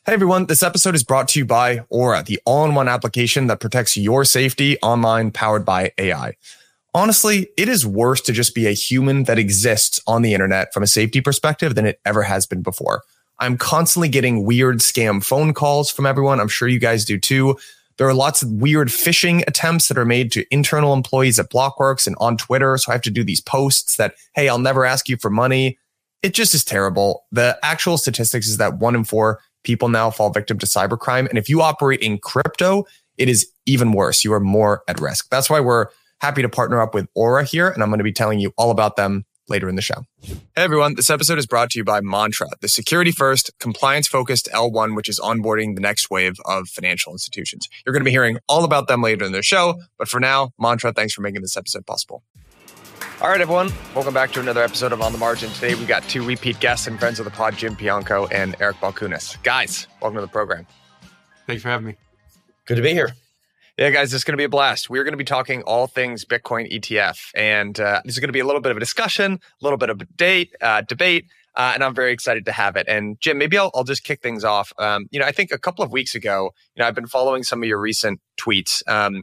Hey everyone, this episode is brought to you by Aura, the all-in-one application that protects your safety online, powered by AI. Honestly, it is worse to just be a human that exists on the internet from a safety perspective than it ever has been before. I'm constantly getting weird scam phone calls from everyone. I'm sure you guys do too. There are lots of weird phishing attempts that are made to internal employees at Blockworks and on Twitter. So I have to do these posts that, hey, I'll never ask you for money. It just is terrible. The actual statistics is that 1 in 4 people now fall victim to cybercrime. And if you operate in crypto, it is even worse. You are more at risk. That's why we're happy to partner up with Aura here. And I'm going to be telling you all about them later in the show. Hey everyone, this episode is brought to you by Mantra, the security first, compliance focused L1, which is onboarding the next wave of financial institutions. You're going to be hearing all about them later in the show. But for now, Mantra, thanks for making this episode possible. All right, everyone. Welcome back to another episode of On the Margin. Today, we've got 2 repeat guests and friends of the pod, Jim Pianco and Eric Balkunas. Guys, welcome to the program. Thanks for having me. Good to be here. Yeah, guys, this is going to be a blast. We're going to be talking all things Bitcoin ETF. And this is going to be a little bit of a discussion, a little bit of a debate, and I'm very excited to have it. And Jim, maybe I'll just kick things off. I think a couple of weeks ago, I've been following some of your recent tweets.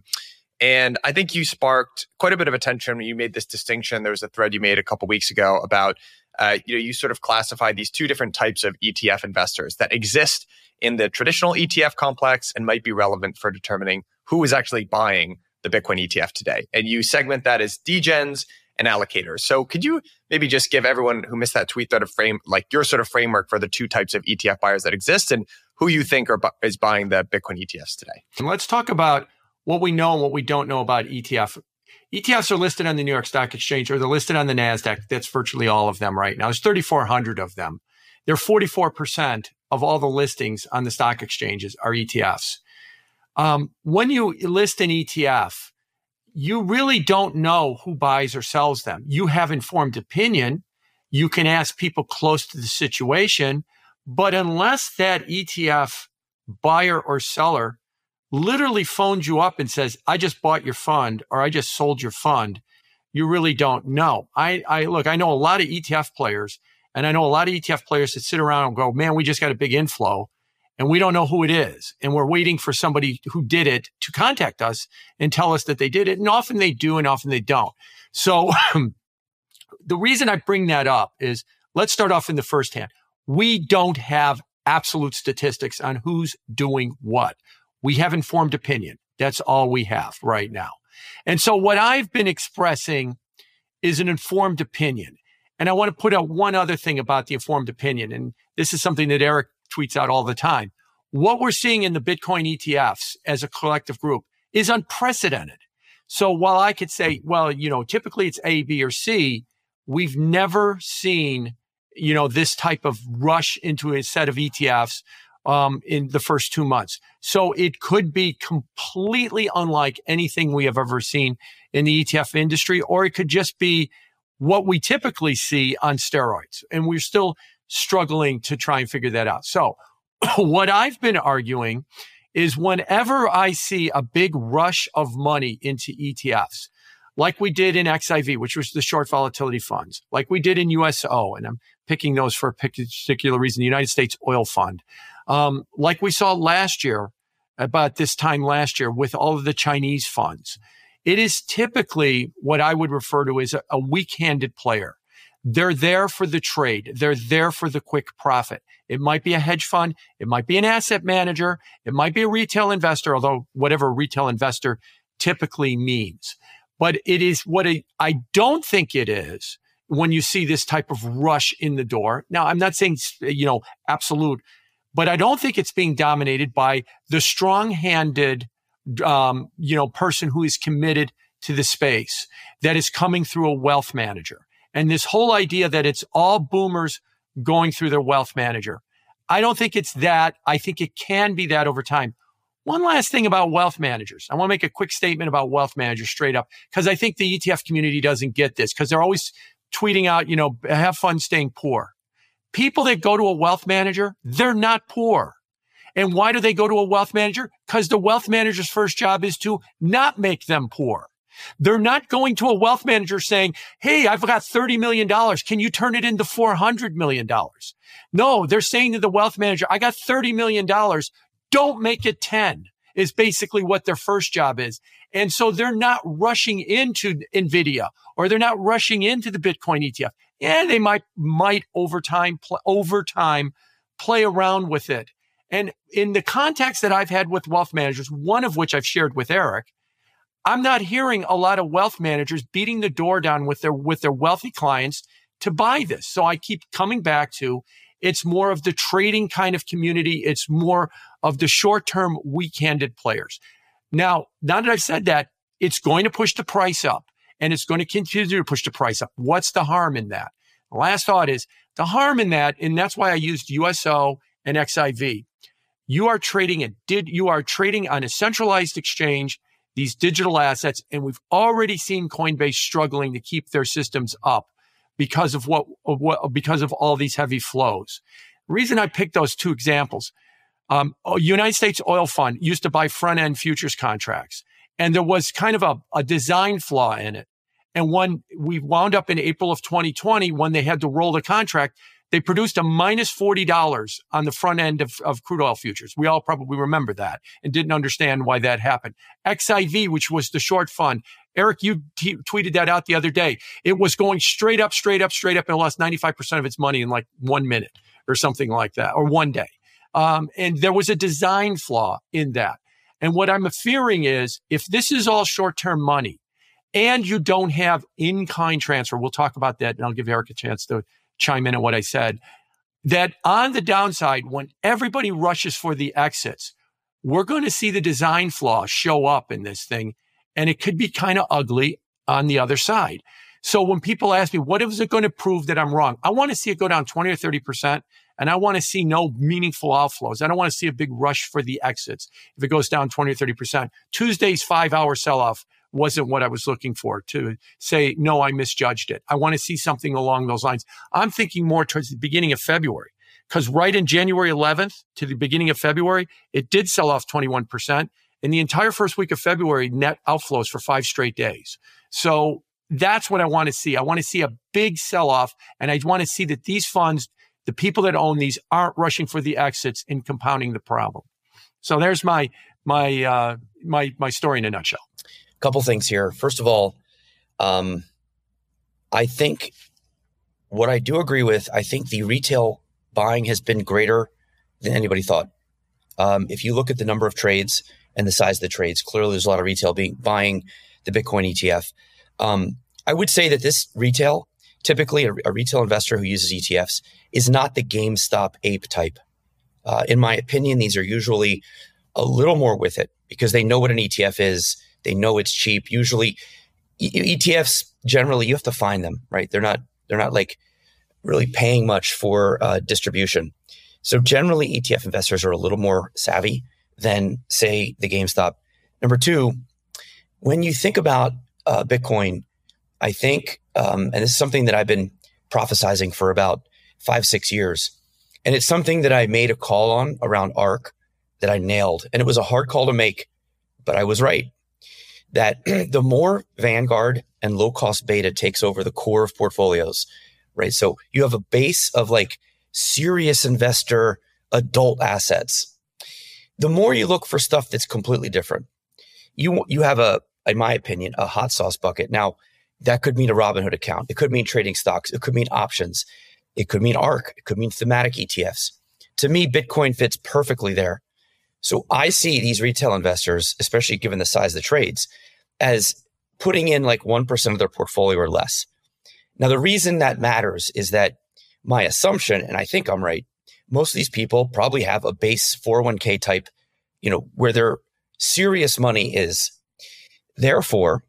And I think you sparked quite a bit of attention when you made this distinction. There was a thread you made a couple weeks ago about, you sort of classified these 2 different types of ETF investors that exist in the traditional ETF complex and might be relevant for determining who is actually buying the Bitcoin ETF today. And you segment that as degens and allocators. So could you maybe just give everyone who missed that tweet your sort of framework for the 2 types of ETF buyers that exist and who you think is buying the Bitcoin ETFs today? And let's talk about what we know and what we don't know about ETF. ETFs are listed on the New York Stock Exchange, or they're listed on the NASDAQ. That's virtually all of them right now. There's 3,400 of them. They're 44% of all the listings on the stock exchanges are ETFs. When you list an ETF, you really don't know who buys or sells them. You have informed opinion. You can ask people close to the situation, but unless that ETF buyer or seller literally phones you up and says, I just bought your fund or I just sold your fund, you really don't know. I know a lot of ETF players, and I know a lot of ETF players that sit around and go, man, we just got a big inflow and we don't know who it is. And we're waiting for somebody who did it to contact us and tell us that they did it. And often they do and often they don't. So the reason I bring that up is, let's start off in the first hand. We don't have absolute statistics on who's doing what. We have informed opinion. That's all we have right now. And so what I've been expressing is an informed opinion. And I want to put out one other thing about the informed opinion. And this is something that Eric tweets out all the time. What we're seeing in the Bitcoin ETFs as a collective group is unprecedented. So while I could say, well, typically it's A, B, or C, we've never seen, this type of rush into a set of ETFs in the first 2 months. So it could be completely unlike anything we have ever seen in the ETF industry, or it could just be what we typically see on steroids. And we're still struggling to try and figure that out. So what I've been arguing is whenever I see a big rush of money into ETFs, like we did in XIV, which was the short volatility funds, like we did in USO, and I'm picking those for a particular reason, the United States Oil Fund, like we saw last year, about this time last year with all of the Chinese funds. It is typically what I would refer to as a weak-handed player. They're there for the trade. They're there for the quick profit. It might be a hedge fund. It might be an asset manager. It might be a retail investor, although whatever a retail investor typically means. But it is what I don't think it is when you see this type of rush in the door. Now, I'm not saying, absolute, but I don't think it's being dominated by the strong-handed, person who is committed to the space that is coming through a wealth manager. And this whole idea that it's all boomers going through their wealth manager. I don't think it's that. I think it can be that over time. One last thing about wealth managers. I want to make a quick statement about wealth managers straight up, because I think the ETF community doesn't get this, because they're always tweeting out, have fun staying poor. People that go to a wealth manager, they're not poor. And why do they go to a wealth manager? Because the wealth manager's first job is to not make them poor. They're not going to a wealth manager saying, hey, I've got $30 million. Can you turn it into $400 million? No, they're saying to the wealth manager, I got $30 million. Don't make it 10 is basically what their first job is. And so they're not rushing into NVIDIA or they're not rushing into the Bitcoin ETF. Yeah, they might over time play around with it. And in the context that I've had with wealth managers, one of which I've shared with Eric, I'm not hearing a lot of wealth managers beating the door down with their wealthy clients to buy this. So I keep coming back to it's more of the trading kind of community. It's more of the short-term, weak-handed players. Now that I've said that, it's going to push the price up and it's going to continue to push the price up. What's the harm in that? The last thought is the harm in that, and that's why I used USO and XIV. You are trading on a centralized exchange, these digital assets, and we've already seen Coinbase struggling to keep their systems up because of because of all these heavy flows. The reason I picked those two examples, United States Oil Fund used to buy front-end futures contracts, and there was kind of a design flaw in it. And when we wound up in April of 2020, when they had to roll the contract, they produced a minus $40 on the front end of crude oil futures. We all probably remember that and didn't understand why that happened. XIV, which was the short fund. Eric, you tweeted that out the other day. It was going straight up, and lost 95% of its money in like 1 minute or something like that, or one day. And there was a design flaw in that. And what I'm fearing is if this is all short-term money and you don't have in-kind transfer, we'll talk about that and I'll give Eric a chance to chime in on what I said, that on the downside, when everybody rushes for the exits, we're going to see the design flaw show up in this thing, and it could be kind of ugly on the other side. So when people ask me, what is it going to prove that I'm wrong? I want to see it go down 20 or 30%, and I want to see no meaningful outflows. I don't want to see a big rush for the exits if it goes down 20 or 30%. Tuesday's 5-hour sell-off wasn't what I was looking for to say, no, I misjudged it. I want to see something along those lines. I'm thinking more towards the beginning of February, because right in January 11th to the beginning of February, it did sell off 21%. In the entire first week of February, net outflows for 5 straight days. So that's what I want to see. I want to see a big sell-off, and I want to see that these funds, the people that own these, aren't rushing for the exits and compounding the problem. So there's my story in a nutshell. Couple things here. First of all, I think what I do agree with, I think the retail buying has been greater than anybody thought. If you look at the number of trades and the size of the trades, clearly there's a lot of retail buying the Bitcoin ETF. I would say that this retail, typically a retail investor who uses ETFs, is not the GameStop ape type. In my opinion, these are usually a little more with it because they know what an ETF is. They know it's cheap. Usually ETFs, generally, you have to find them, right? They're not like really paying much for distribution. So generally ETF investors are a little more savvy than, say, the GameStop. Number two, when you think about Bitcoin, I think, and this is something that I've been prophesizing for about 5-6 years, and it's something that I made a call on around ARK that I nailed. And it was a hard call to make, but I was right. That the more Vanguard and low-cost beta takes over the core of portfolios, right? So you have a base of like serious investor adult assets. The more you look for stuff that's completely different, you have in my opinion, a hot sauce bucket. Now, that could mean a Robinhood account. It could mean trading stocks. It could mean options. It could mean ARK. It could mean thematic ETFs. To me, Bitcoin fits perfectly there. So I see these retail investors, especially given the size of the trades, as putting in like 1% of their portfolio or less. Now, the reason that matters is that my assumption, and I think I'm right, most of these people probably have a base 401k type, where their serious money is. Therefore,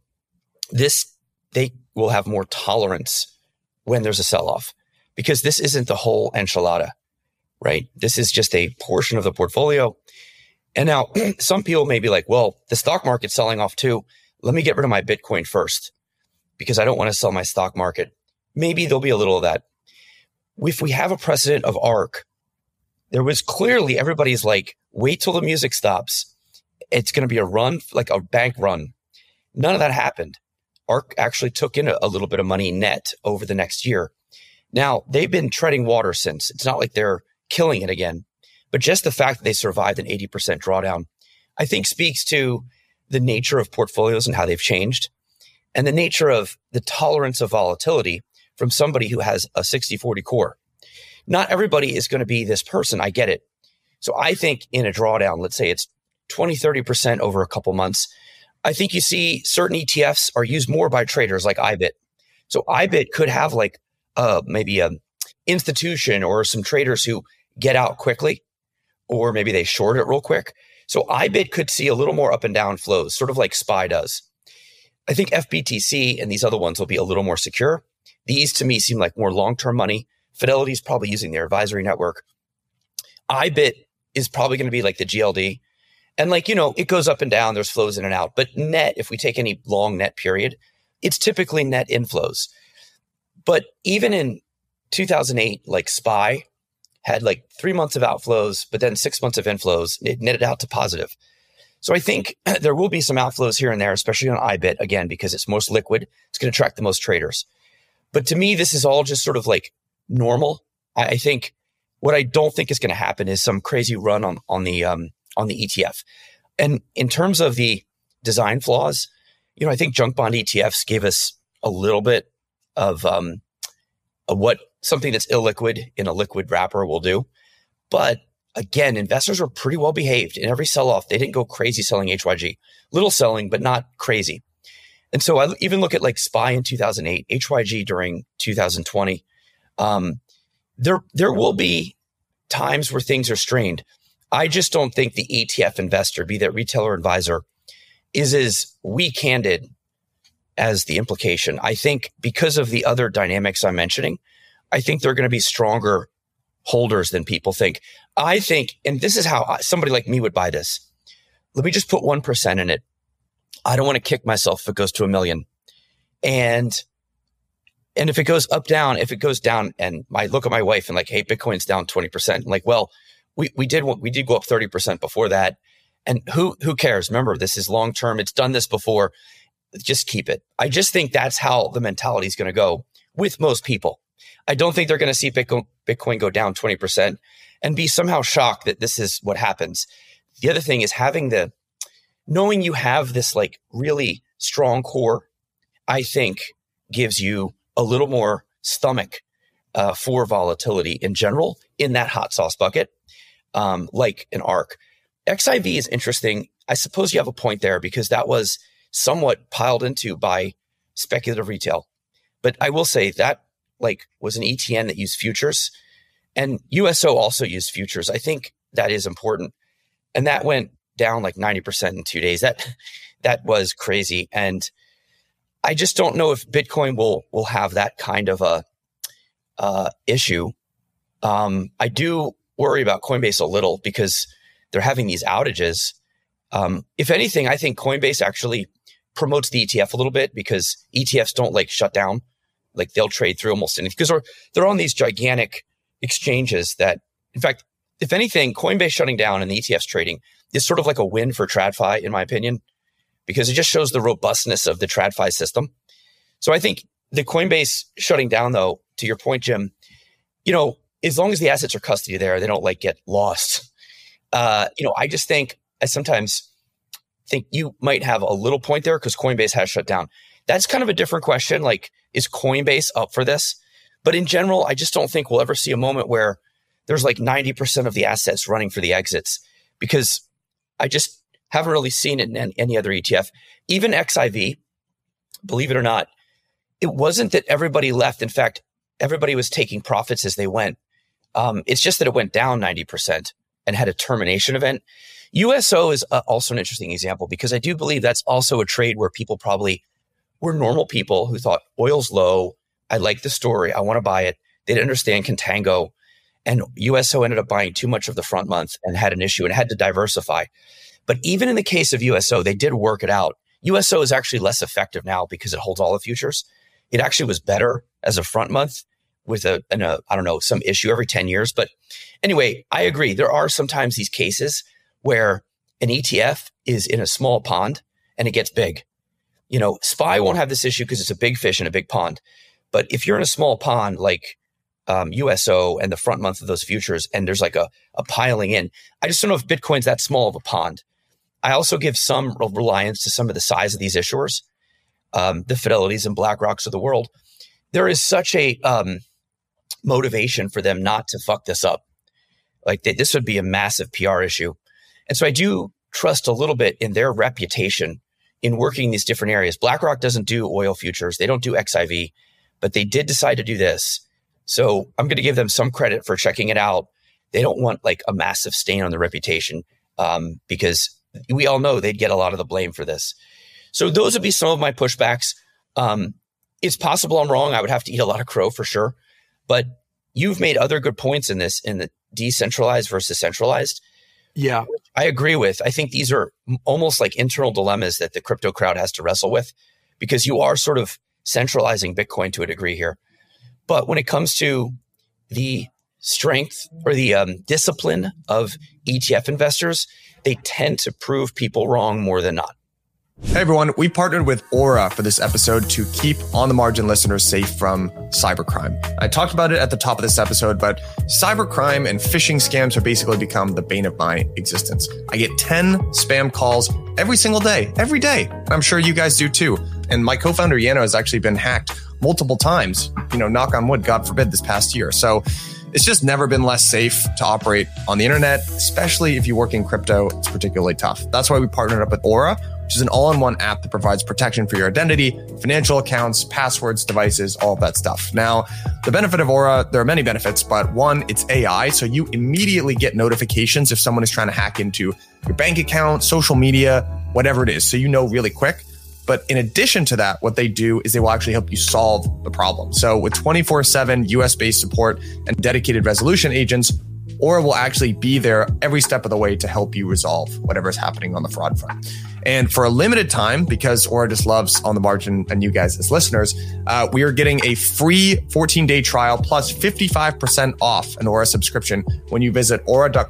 they will have more tolerance when there's a sell-off, because this isn't the whole enchilada, right? This is just a portion of the portfolio. And now some people may be like, well, the stock market's selling off too. Let me get rid of my Bitcoin first because I don't want to sell my stock market. Maybe there'll be a little of that. If we have a precedent of ARK, there was clearly everybody's like, wait till the music stops. It's going to be a run, like a bank run. None of that happened. ARK actually took in a little bit of money net over the next year. Now, they've been treading water since. It's not like they're killing it again. But just the fact that they survived an 80% drawdown, I think speaks to the nature of portfolios and how they've changed, and the nature of the tolerance of volatility from somebody who has a 60-40 core. Not everybody is going to be this person. I get it. So I think in a drawdown, let's say it's 20, 30% over a couple months, I think you see certain ETFs are used more by traders like IBIT. So IBIT could have like maybe an institution or some traders who get out quickly, or maybe they short it real quick. So IBIT could see a little more up and down flows, sort of like SPY does. I think FBTC and these other ones will be a little more secure. These to me seem like more long-term money. Fidelity's probably using their advisory network. IBIT is probably going to be like the GLD. And like, it goes up and down, there's flows in and out. But net, if we take any long net period, it's typically net inflows. But even in 2008, like SPY had like 3 months of outflows, but then 6 months of inflows. It netted out to positive. So I think there will be some outflows here and there, especially on IBIT, again, because it's most liquid. It's going to attract the most traders. But to me, this is all just sort of like normal. I think what I don't think is going to happen is some crazy run on the ETF. And in terms of the design flaws, I think junk bond ETFs gave us a little bit of what something that's illiquid in a liquid wrapper will do. But again, investors were pretty well behaved in every sell-off. They didn't go crazy selling HYG. Little selling, but not crazy. And so I even look at like SPY in 2008, HYG during 2020. There will be times where things are strained. I just don't think the ETF investor, be that retailer or advisor, is as weak-handed as the implication. I think because of the other dynamics I'm mentioning, I think they're going to be stronger holders than people think. I think, and this is how somebody like me would buy this. Let me just put 1% in it. I don't want to kick myself if it goes to $1 million. And if it goes up, down, if it goes down, and I look at my wife and like, hey, Bitcoin's down 20%. I'm like, well, we did go up 30% before that. And who cares? Remember, this is long term. It's done this before. Just keep it. I just think that's how the mentality is going to go with most people. I don't think they're going to see Bitcoin go down 20% and be somehow shocked that this is what happens. The other thing is knowing you have this like really strong core, I think gives you a little more stomach for volatility in general in that hot sauce bucket, like an ARK. XIV is interesting. I suppose you have a point there because that was somewhat piled into by speculative retail. But I will say that like was an ETN that used futures, and USO also used futures. I think that is important. And that went down like 90% in 2 days. That was crazy. And I just don't know if Bitcoin will have that kind of a issue. I do worry about Coinbase a little because they're having these outages. If anything, I think Coinbase actually promotes the ETF a little bit because ETFs don't like shut down. Like they'll trade through almost anything because they're on these gigantic exchanges that, in fact, if anything, Coinbase shutting down and the ETFs trading is sort of like a win for TradFi, in my opinion, because it just shows the robustness of the TradFi system. So I think the Coinbase shutting down, though, to your point, Jim, as long as the assets are custody there, they don't like get lost. I just think I sometimes think you might have a little point there because Coinbase has shut down. That's kind of a different question. Like, is Coinbase up for this? But in general, I just don't think we'll ever see a moment where there's like 90% of the assets running for the exits because I just haven't really seen it in any other ETF. Even XIV, believe it or not, it wasn't that everybody left. In fact, everybody was taking profits as they went. It's just that it went down 90% and had a termination event. USO is also an interesting example because I do believe that's also a trade where people probably were normal people who thought oil's low. I like the story. I want to buy it. They didn't understand contango. And USO ended up buying too much of the front month and had an issue and had to diversify. But even in the case of USO, they did work it out. USO is actually less effective now because it holds all the futures. It actually was better as a front month with some issue every 10 years. But anyway, I agree. There are sometimes these cases where an ETF is in a small pond and it gets big. SPY won't have this issue because it's a big fish in a big pond. But if you're in a small pond like USO and the front month of those futures, and there's like a piling in, I just don't know if Bitcoin's that small of a pond. I also give some reliance to some of the size of these issuers, the Fidelities and BlackRocks of the world. There is such a motivation for them not to fuck this up. Like this would be a massive PR issue. And so I do trust a little bit in their reputation in working these different areas. BlackRock doesn't do oil futures. They don't do XIV, but they did decide to do this. So I'm going to give them some credit for checking it out. They don't want like a massive stain on their reputation because we all know they'd get a lot of the blame for this. So those would be some of my pushbacks. It's possible I'm wrong. I would have to eat a lot of crow for sure. But you've made other good points in this, in the decentralized versus centralized. Yeah, I agree with. I think these are almost like internal dilemmas that the crypto crowd has to wrestle with, because you are sort of centralizing Bitcoin to a degree here. But when it comes to the strength or the discipline of ETF investors, they tend to prove people wrong more than not. Hey everyone, we partnered with Aura for this episode to keep On the Margin listeners safe from cybercrime. I talked about it at the top of this episode, but cybercrime and phishing scams have basically become the bane of my existence. I get 10 spam calls every single day, every day. I'm sure you guys do too. And my co-founder Yano has actually been hacked multiple times, knock on wood, God forbid, this past year. So it's just never been less safe to operate on the internet, especially if you work in crypto. It's particularly tough. That's why we partnered up with Aura, which is an all-in-one app that provides protection for your identity, financial accounts, passwords, devices, all of that stuff. Now, the benefit of Aura, there are many benefits, but one, it's AI. So you immediately get notifications if someone is trying to hack into your bank account, social media, whatever it is. So really quick. But in addition to that, what they do is they will actually help you solve the problem. So with 24/7 US-based support and dedicated resolution agents, Aura will actually be there every step of the way to help you resolve whatever is happening on the fraud front. And for a limited time, because Aura just loves On the Margin and you guys as listeners, we are getting a free 14-day trial plus 55% off an Aura subscription when you visit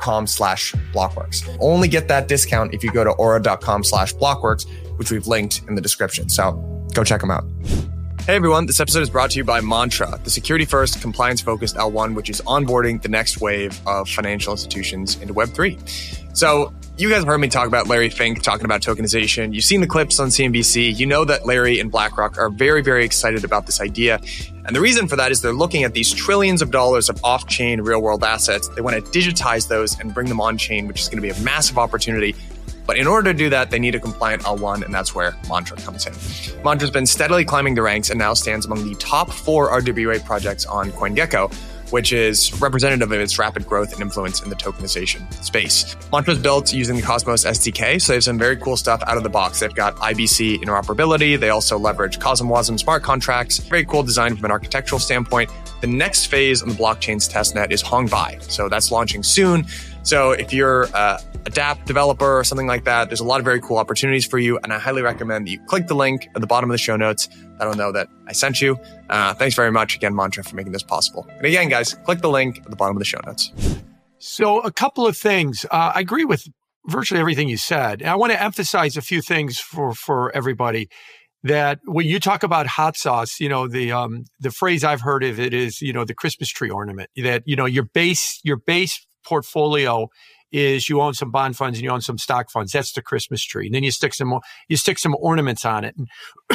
aura.com/blockworks. Only get that discount if you go to aura.com/blockworks, which we've linked in the description. So go check them out. Hey everyone, this episode is brought to you by Mantra, the security-first, compliance-focused L1, which is onboarding the next wave of financial institutions into Web3. So you guys have heard me talk about Larry Fink talking about tokenization. You've seen the clips on CNBC. You know that Larry and BlackRock are very, very excited about this idea. And the reason for that is they're looking at these trillions of dollars of off-chain real-world assets. They want to digitize those and bring them on-chain, which is going to be a massive opportunity. But in order to do that, they need a compliant L1, and that's where Mantra comes in. Mantra's been steadily climbing the ranks and now stands among the top 4 RWA projects on CoinGecko, which is representative of its rapid growth and influence in the tokenization space. Mantra's built using the Cosmos SDK, so they have some very cool stuff out of the box. They've got IBC interoperability. They also leverage CosmWasm smart contracts. Very cool design from an architectural standpoint. The next phase on the blockchain's testnet is Hongbai. So that's launching soon. So if you're a dApp developer or something like that, there's a lot of very cool opportunities for you. And I highly recommend that you click the link at the bottom of the show notes. That'll know that I sent you. Thanks very much again, Mantra, for making this possible. And again, guys, click the link at the bottom of the show notes. So a couple of things. I agree with virtually everything you said. And I want to emphasize a few things for everybody. That when you talk about hot sauce, the phrase I've heard of it is, the Christmas tree ornament. That, your base portfolio is you own some bond funds and you own some stock funds. That's the Christmas tree. And then you stick some ornaments on it. And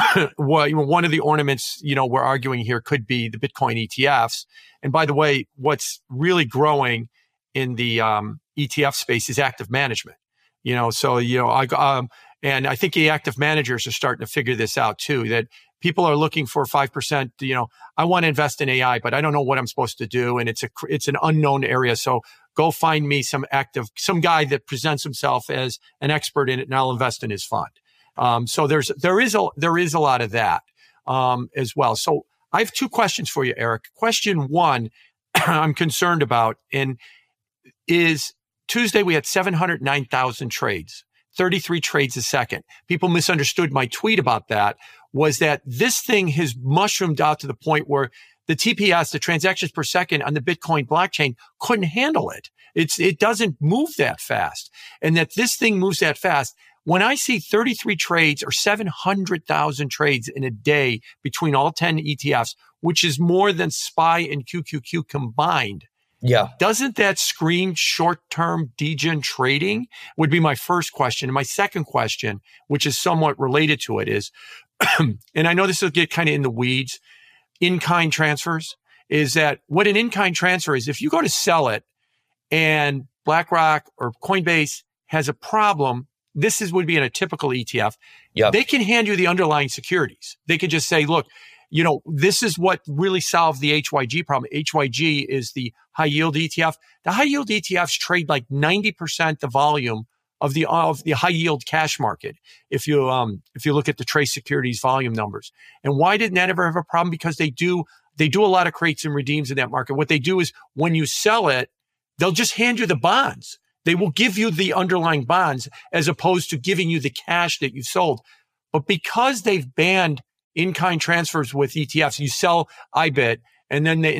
one of the ornaments, we're arguing here could be the Bitcoin ETFs. And by the way, what's really growing in the ETF space is active management. And I think the active managers are starting to figure this out too, that people are looking for 5%. I want to invest in AI, but I don't know what I'm supposed to do. And it's an unknown area. So go find me some guy that presents himself as an expert in it, and I'll invest in his fund. So there is a lot of that as well. So I have 2 questions for you, Eric. Question 1, I'm concerned about, and is Tuesday we had 709,000 trades. 33 trades a second. People misunderstood my tweet about that, was that this thing has mushroomed out to the point where the TPS, the transactions per second on the Bitcoin blockchain, couldn't handle it. It doesn't move that fast. And that this thing moves that fast. When I see 33 trades or 700,000 trades in a day between all 10 ETFs, which is more than SPY and QQQ combined, doesn't that scream short-term degen trading? Would be my first question. And my second question, which is somewhat related to it, is, and I know this will get kind of in the weeds, in-kind transfers, is that what an in-kind transfer is, if you go to sell it and BlackRock or Coinbase has a problem, would be in a typical ETF. They can hand you the underlying securities. They could just say, look, this is what really solved the HYG problem. HYG is the high yield ETF. The high yield ETFs trade like 90% the volume of the high yield cash market. If you look at the Trace Securities volume numbers. And why didn't that ever have a problem? Because they do a lot of creates and redeems in that market. What they do is when you sell it, they'll just hand you the bonds. They will give you the underlying bonds as opposed to giving you the cash that you sold. But because they've banned in-kind transfers with ETFs, you sell IBIT, and then they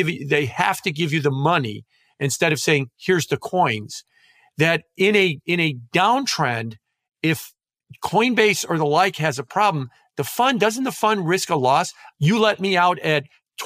have to give you the money instead of saying, here's the coins. That in a downtrend, if Coinbase or the like has a problem, doesn't the fund risk a loss? You let me out at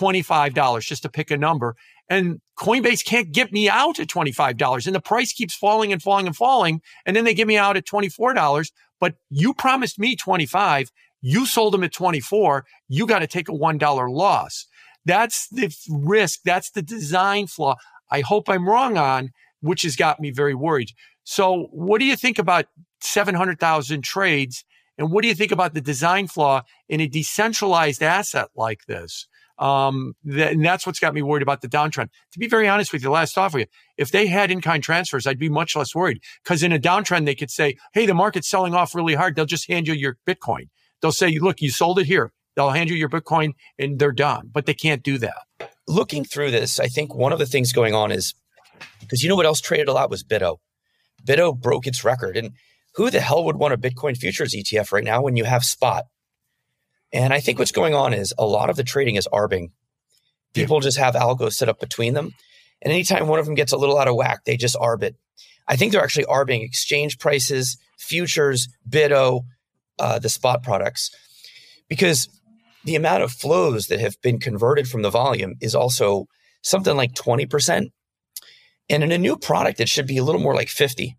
$25, just to pick a number, and Coinbase can't get me out at $25, and the price keeps falling and falling and falling, and then they get me out at $24, but you promised me $25. You sold them at $24. You got to take a $1 loss. That's the risk. That's the design flaw. I hope I'm wrong on, which has got me very worried. So what do you think about 700,000 trades? And what do you think about the design flaw in a decentralized asset like this? And that's what's got me worried about the downtrend. To be very honest with you, last off with you, if they had in-kind transfers, I'd be much less worried, because in a downtrend, they could say, hey, the market's selling off really hard. They'll just hand you your Bitcoin. They'll say, look, you sold it here. They'll hand you your Bitcoin and they're done, but they can't do that. Looking through this, I think one of the things going on is, because you know what else traded a lot was BITO. BITO broke its record. And who the hell would want a Bitcoin futures ETF right now when you have spot? And I think what's going on is a lot of the trading is arbing. People just have algos set up between them. And anytime one of them gets a little out of whack, they just arb it. I think they're actually arbing exchange prices, futures, BITO, the spot products, because the amount of flows that have been converted from the volume is also something like 20%. And in a new product, it should be a little more like 50,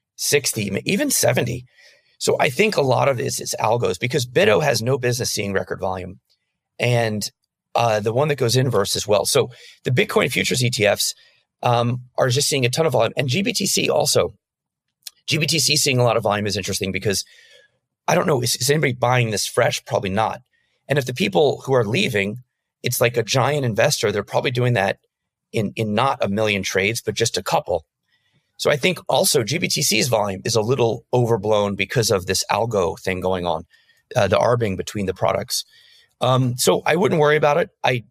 60, even 70. So I think a lot of this is algos, because BITO has no business seeing record volume, and the one that goes inverse as well. So the Bitcoin futures ETFs are just seeing a ton of volume, and GBTC also. GBTC seeing a lot of volume is interesting because I don't know, is anybody buying this fresh? Probably not. And if the people who are leaving, it's like a giant investor, they're probably doing that in not a million trades, but just a couple. So I think also GBTC's volume is a little overblown because of this algo thing going on, the arbing between the products. So I wouldn't worry about it. I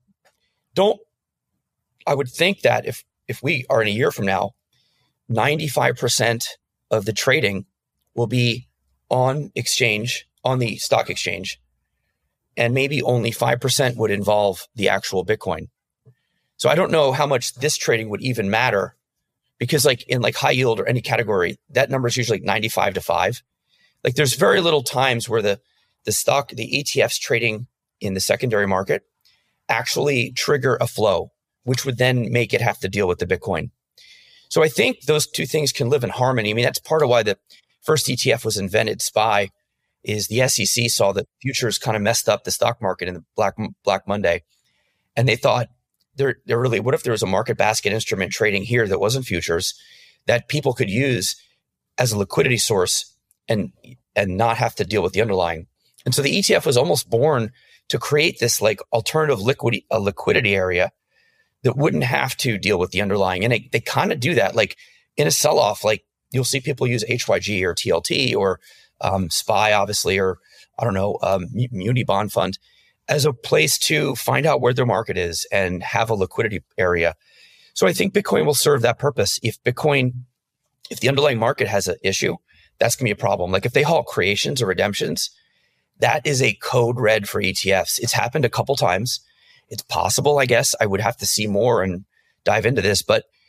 would think that if we are in a year from now, 95% of the trading will be on exchange, on the stock exchange, and maybe only 5% would involve the actual Bitcoin. So I don't know how much this trading would even matter, because like in like high yield or any category, that number is usually like 95 to 5. Like there's very little times where the ETFs trading in the secondary market actually trigger a flow, which would then make it have to deal with the Bitcoin. So I think those two things can live in harmony. I mean, that's part of why the first ETF was invented, SPY, is the SEC saw that futures kind of messed up the stock market in the Black Monday. And they thought, they're really, what if there was a market basket instrument trading here that wasn't futures that people could use as a liquidity source and not have to deal with the underlying? And so the ETF was almost born to create this like alternative liquidity area that wouldn't have to deal with the underlying. And they kind of do that. Like in a sell-off, like you'll see people use HYG or TLT or SPY, obviously, or I don't know, Muni Bond Fund as a place to find out where their market is and have a liquidity area. So I think Bitcoin will serve that purpose. If the underlying market has an issue, that's going to be a problem. Like if they halt creations or redemptions, that is a code red for ETFs. It's happened a couple times. It's possible, I guess. I would have to see more and dive into this, but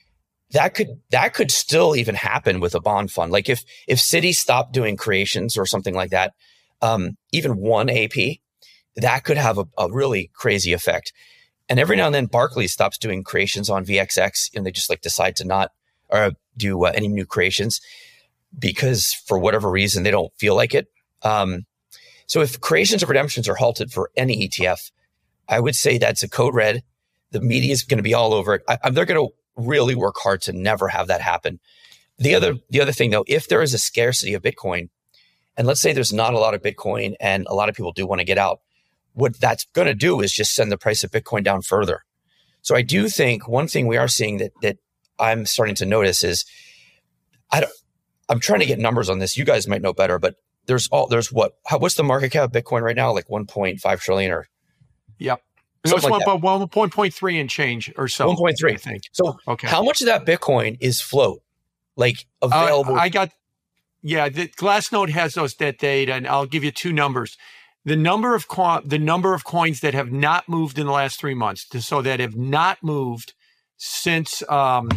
that could still even happen with a bond fund. Like if Citi stopped doing creations or something like that, even one AP, that could have a really crazy effect. And every now and then Barclays stops doing creations on VXX and they just like decide to not do any new creations because for whatever reason, they don't feel like it. So if creations or redemptions are halted for any ETF, I would say that's a code red. The media is going to be all over it. They're going to really work hard to never have that happen. The other thing though, if there is a scarcity of Bitcoin, and let's say there's not a lot of Bitcoin and a lot of people do want to get out, what that's going to do is just send the price of Bitcoin down further. So I do think one thing we are seeing that I'm starting to notice is I'm trying to get numbers on this. You guys might know better, but what's the market cap of Bitcoin right now? Like 1.5 trillion or? Yep. It was like 1.3 and change or so. 1.3. I think. So how much of that Bitcoin is float? Like available? Glassnode has that data, and I'll give you two numbers. The number of coins that have not moved in the last 3 months, so that have not moved since the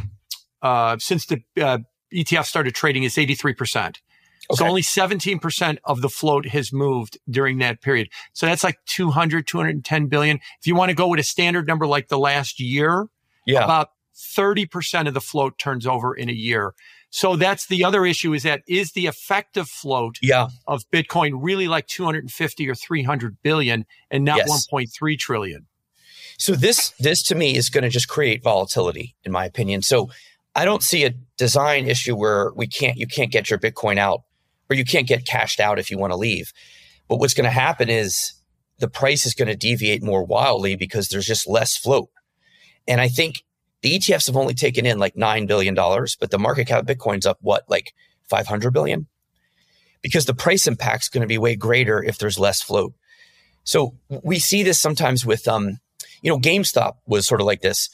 ETF started trading, is 83%. Okay. So only 17% of the float has moved during that period. So that's like 210 billion. If you want to go with a standard number like the last year, about 30% of the float turns over in a year. So that's the other issue, is the effective float of Bitcoin really like 250 or 300 billion and not 1.3 trillion? So this to me is going to just create volatility, in my opinion. So I don't see a design issue where you can't get your Bitcoin out, or you can't get cashed out if you want to leave. But what's going to happen is the price is going to deviate more wildly because there's just less float. And I think the ETFs have only taken in like $9 billion, but the market cap of Bitcoin's up, like 500 billion? Because the price impact is going to be way greater if there's less float. So we see this sometimes with, GameStop was sort of like this.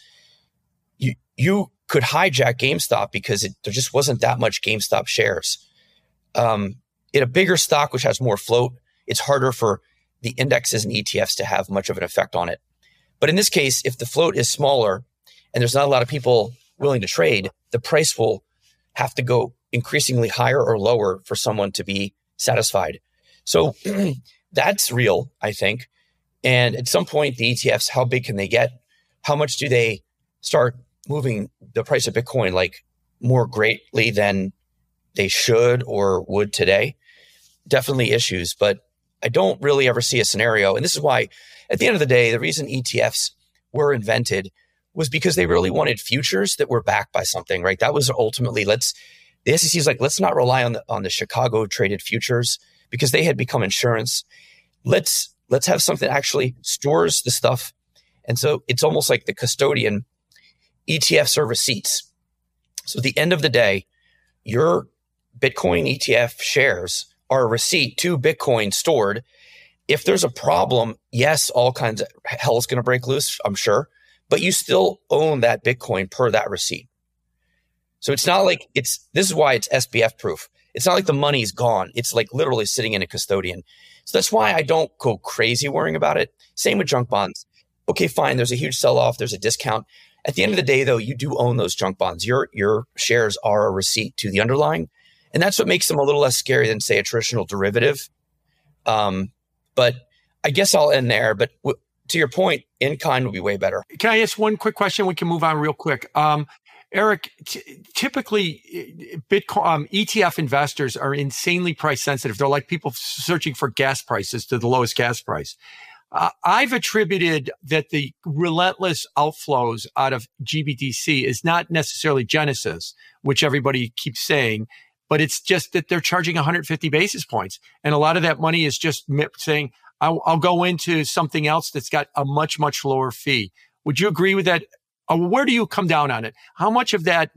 You could hijack GameStop because there just wasn't that much GameStop shares. In a bigger stock, which has more float, it's harder for the indexes and ETFs to have much of an effect on it. But in this case, if the float is smaller and there's not a lot of people willing to trade, the price will have to go increasingly higher or lower for someone to be satisfied. So that's real, I think. And at some point, the ETFs, how big can they get? How much do they start moving the price of Bitcoin like more greatly than they should or would today? Definitely issues, but I don't really ever see a scenario. And this is why, at the end of the day, the reason ETFs were invented was because they really wanted futures that were backed by something, right? That was ultimately, the SEC is like, let's not rely on the Chicago traded futures because they had become insurance. Let's have something that actually stores the stuff. And so it's almost like the custodian. ETFs are receipts. So at the end of the day, your Bitcoin ETF shares are a receipt to Bitcoin stored. If there's a problem, yes, all kinds of hell is going to break loose, I'm sure, but you still own that Bitcoin per that receipt. So it's not like this is why it's SBF proof. It's not like the money's gone. It's like literally sitting in a custodian. So that's why I don't go crazy worrying about it. Same with junk bonds. Okay, fine. There's a huge sell-off. There's a discount. At the end of the day, though, you do own those junk bonds. Your shares are a receipt to the underlying. And that's what makes them a little less scary than, say, a traditional derivative. But I guess I'll end there. But to your point, in kind would be way better. Can I ask one quick question? We can move on real quick. Eric, typically Bitcoin ETF investors are insanely price sensitive. They're like people searching for gas prices to the lowest gas price. I've attributed that the relentless outflows out of GBTC is not necessarily Genesis, which everybody keeps saying, but it's just that they're charging 150 basis points. And a lot of that money is just saying, I'll go into something else that's got a much, much lower fee. Would you agree with that? Where do you come down on it? How much of that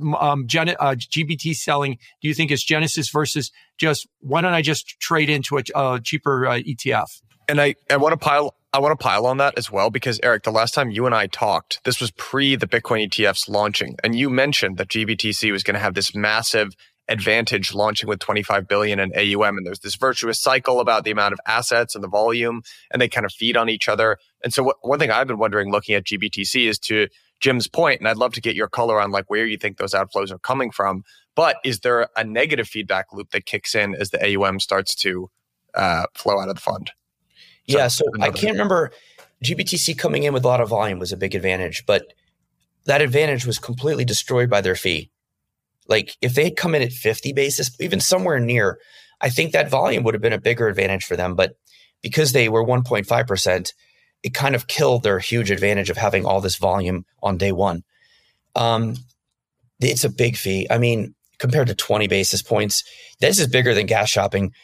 GBT selling do you think is Genesis versus just, why don't I just trade into a cheaper ETF? And I want to pile on that as well, because Eric, the last time you and I talked, this was pre the Bitcoin ETFs launching, and you mentioned that GBTC was going to have this massive advantage launching with 25 billion in AUM. And there's this virtuous cycle about the amount of assets and the volume, and they kind of feed on each other. And so one thing I've been wondering looking at GBTC is, to Jim's point, and I'd love to get your color on like where you think those outflows are coming from, but is there a negative feedback loop that kicks in as the AUM starts to flow out of the fund? So I can't remember. GBTC coming in with a lot of volume was a big advantage, but that advantage was completely destroyed by their fee. Like if they had come in at 50 basis, even somewhere near, I think that volume would have been a bigger advantage for them. But because they were 1.5%, it kind of killed their huge advantage of having all this volume on day one. It's a big fee. I mean, compared to 20 basis points, this is bigger than gas shopping.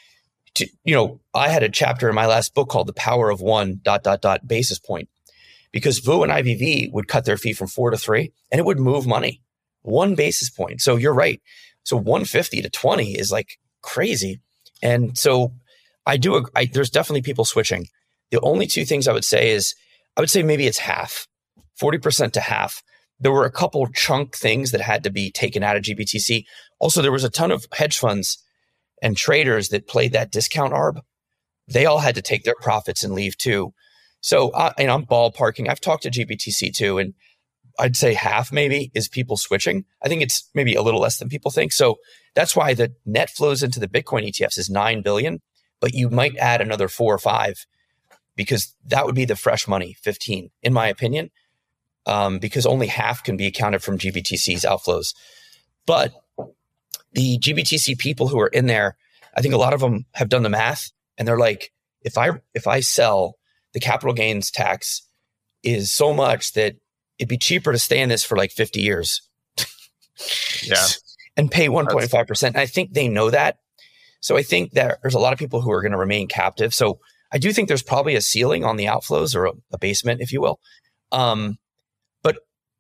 I had a chapter in my last book called The Power of One ... basis point, because VU and IVV would cut their fee from 4 to 3 and it would move money 1 basis point. So you're right. So 150 to 20 is like crazy. And so there's definitely people switching. The only two things I would say is, I would say maybe it's half, 40% to half. There were a couple chunk things that had to be taken out of GBTC. Also, there was a ton of hedge funds and traders that played that discount arb. They all had to take their profits and leave too. So I'm ballparking. I've talked to GBTC too, and I'd say half maybe is people switching. I think it's maybe a little less than people think. So that's why the net flows into the Bitcoin ETFs is 9 billion, but you might add another 4 or 5 because that would be the fresh money, 15, in my opinion, because only half can be accounted from GBTC's outflows. But the GBTC people who are in there, I think a lot of them have done the math and they're like, if I sell, the capital gains tax is so much that it'd be cheaper to stay in this for like 50 years. Yeah. And pay 1.5%. And I think they know that. So I think that there's a lot of people who are going to remain captive. So I do think there's probably a ceiling on the outflows, or a basement, if you will. But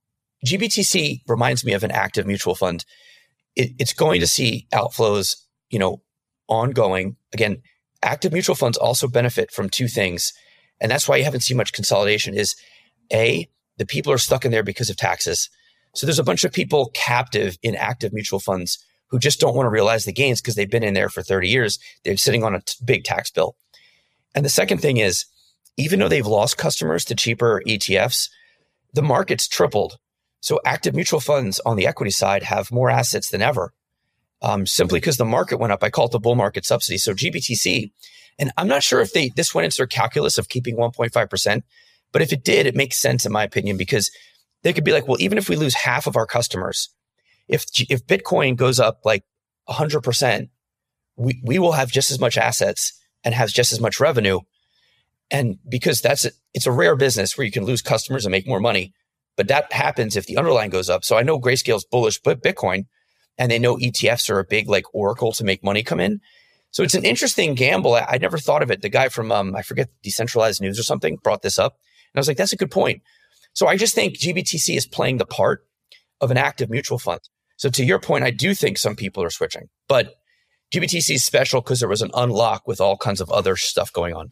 GBTC reminds me of an active mutual fund. It's going to see outflows, ongoing. Again, active mutual funds also benefit from two things. And that's why you haven't seen much consolidation is A, the people are stuck in there because of taxes. So there's a bunch of people captive in active mutual funds who just don't want to realize the gains because they've been in there for 30 years. They're sitting on a big tax bill. And the second thing is, even though they've lost customers to cheaper ETFs, the market's tripled. So active mutual funds on the equity side have more assets than ever, simply because the market went up. I call it the bull market subsidy. So GBTC, and I'm not sure if this went into their calculus of keeping 1.5%, but if it did, it makes sense in my opinion, because they could be like, well, even if we lose half of our customers, if Bitcoin goes up like 100%, we will have just as much assets and have just as much revenue. And because it's a rare business where you can lose customers and make more money. But that happens if the underlying goes up. So I know Grayscale's bullish, but Bitcoin, and they know ETFs are a big like oracle to make money come in. So it's an interesting gamble. I never thought of it. The guy from, I forget, Decentralized News or something brought this up. And I was like, that's a good point. So I just think GBTC is playing the part of an active mutual fund. So to your point, I do think some people are switching. But GBTC is special because there was an unlock with all kinds of other stuff going on.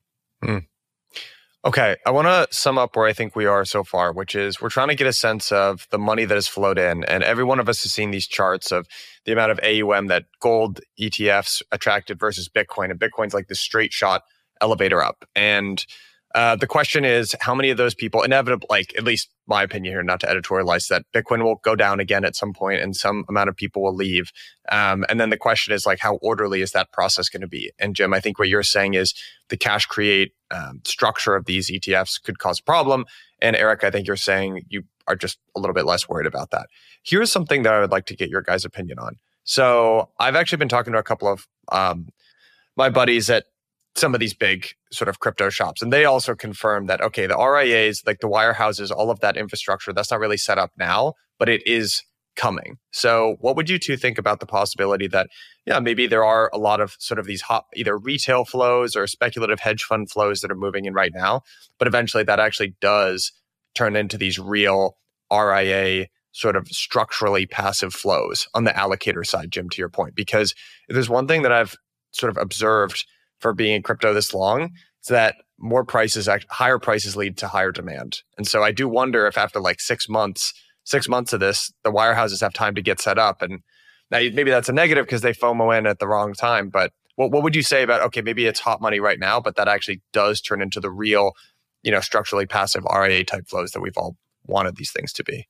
Okay, I want to sum up where I think we are so far, which is we're trying to get a sense of the money that has flowed in. And every one of us has seen these charts of the amount of AUM that gold ETFs attracted versus Bitcoin. And Bitcoin's like this straight shot elevator up. And the question is, how many of those people, inevitably, like at least my opinion here, not to editorialize, that Bitcoin will go down again at some point and some amount of people will leave. And then the question is like, how orderly is that process going to be? And Jim, I think what you're saying is the cash create structure of these ETFs could cause a problem. And Eric, I think you're saying you are just a little bit less worried about that. Here's something that I would like to get your guys' opinion on. So I've actually been talking to a couple of my buddies at some of these big sort of crypto shops. And they also confirm that, okay, the RIAs, like the wirehouses, all of that infrastructure, that's not really set up now, but it is coming. So what would you two think about the possibility that, yeah, maybe there are a lot of sort of these hot, either retail flows or speculative hedge fund flows that are moving in right now, but eventually that actually does turn into these real RIA sort of structurally passive flows on the allocator side, Jim, to your point? Because if there's one thing that I've sort of observed for being in crypto this long, it's that higher prices lead to higher demand. And so I do wonder if after like 6 months of this, the wirehouses have time to get set up. And Now, maybe that's a negative because they FOMO in at the wrong time. But what would you say about, okay, maybe it's hot money right now, but that actually does turn into the real, structurally passive RIA type flows that we've all wanted these things to be?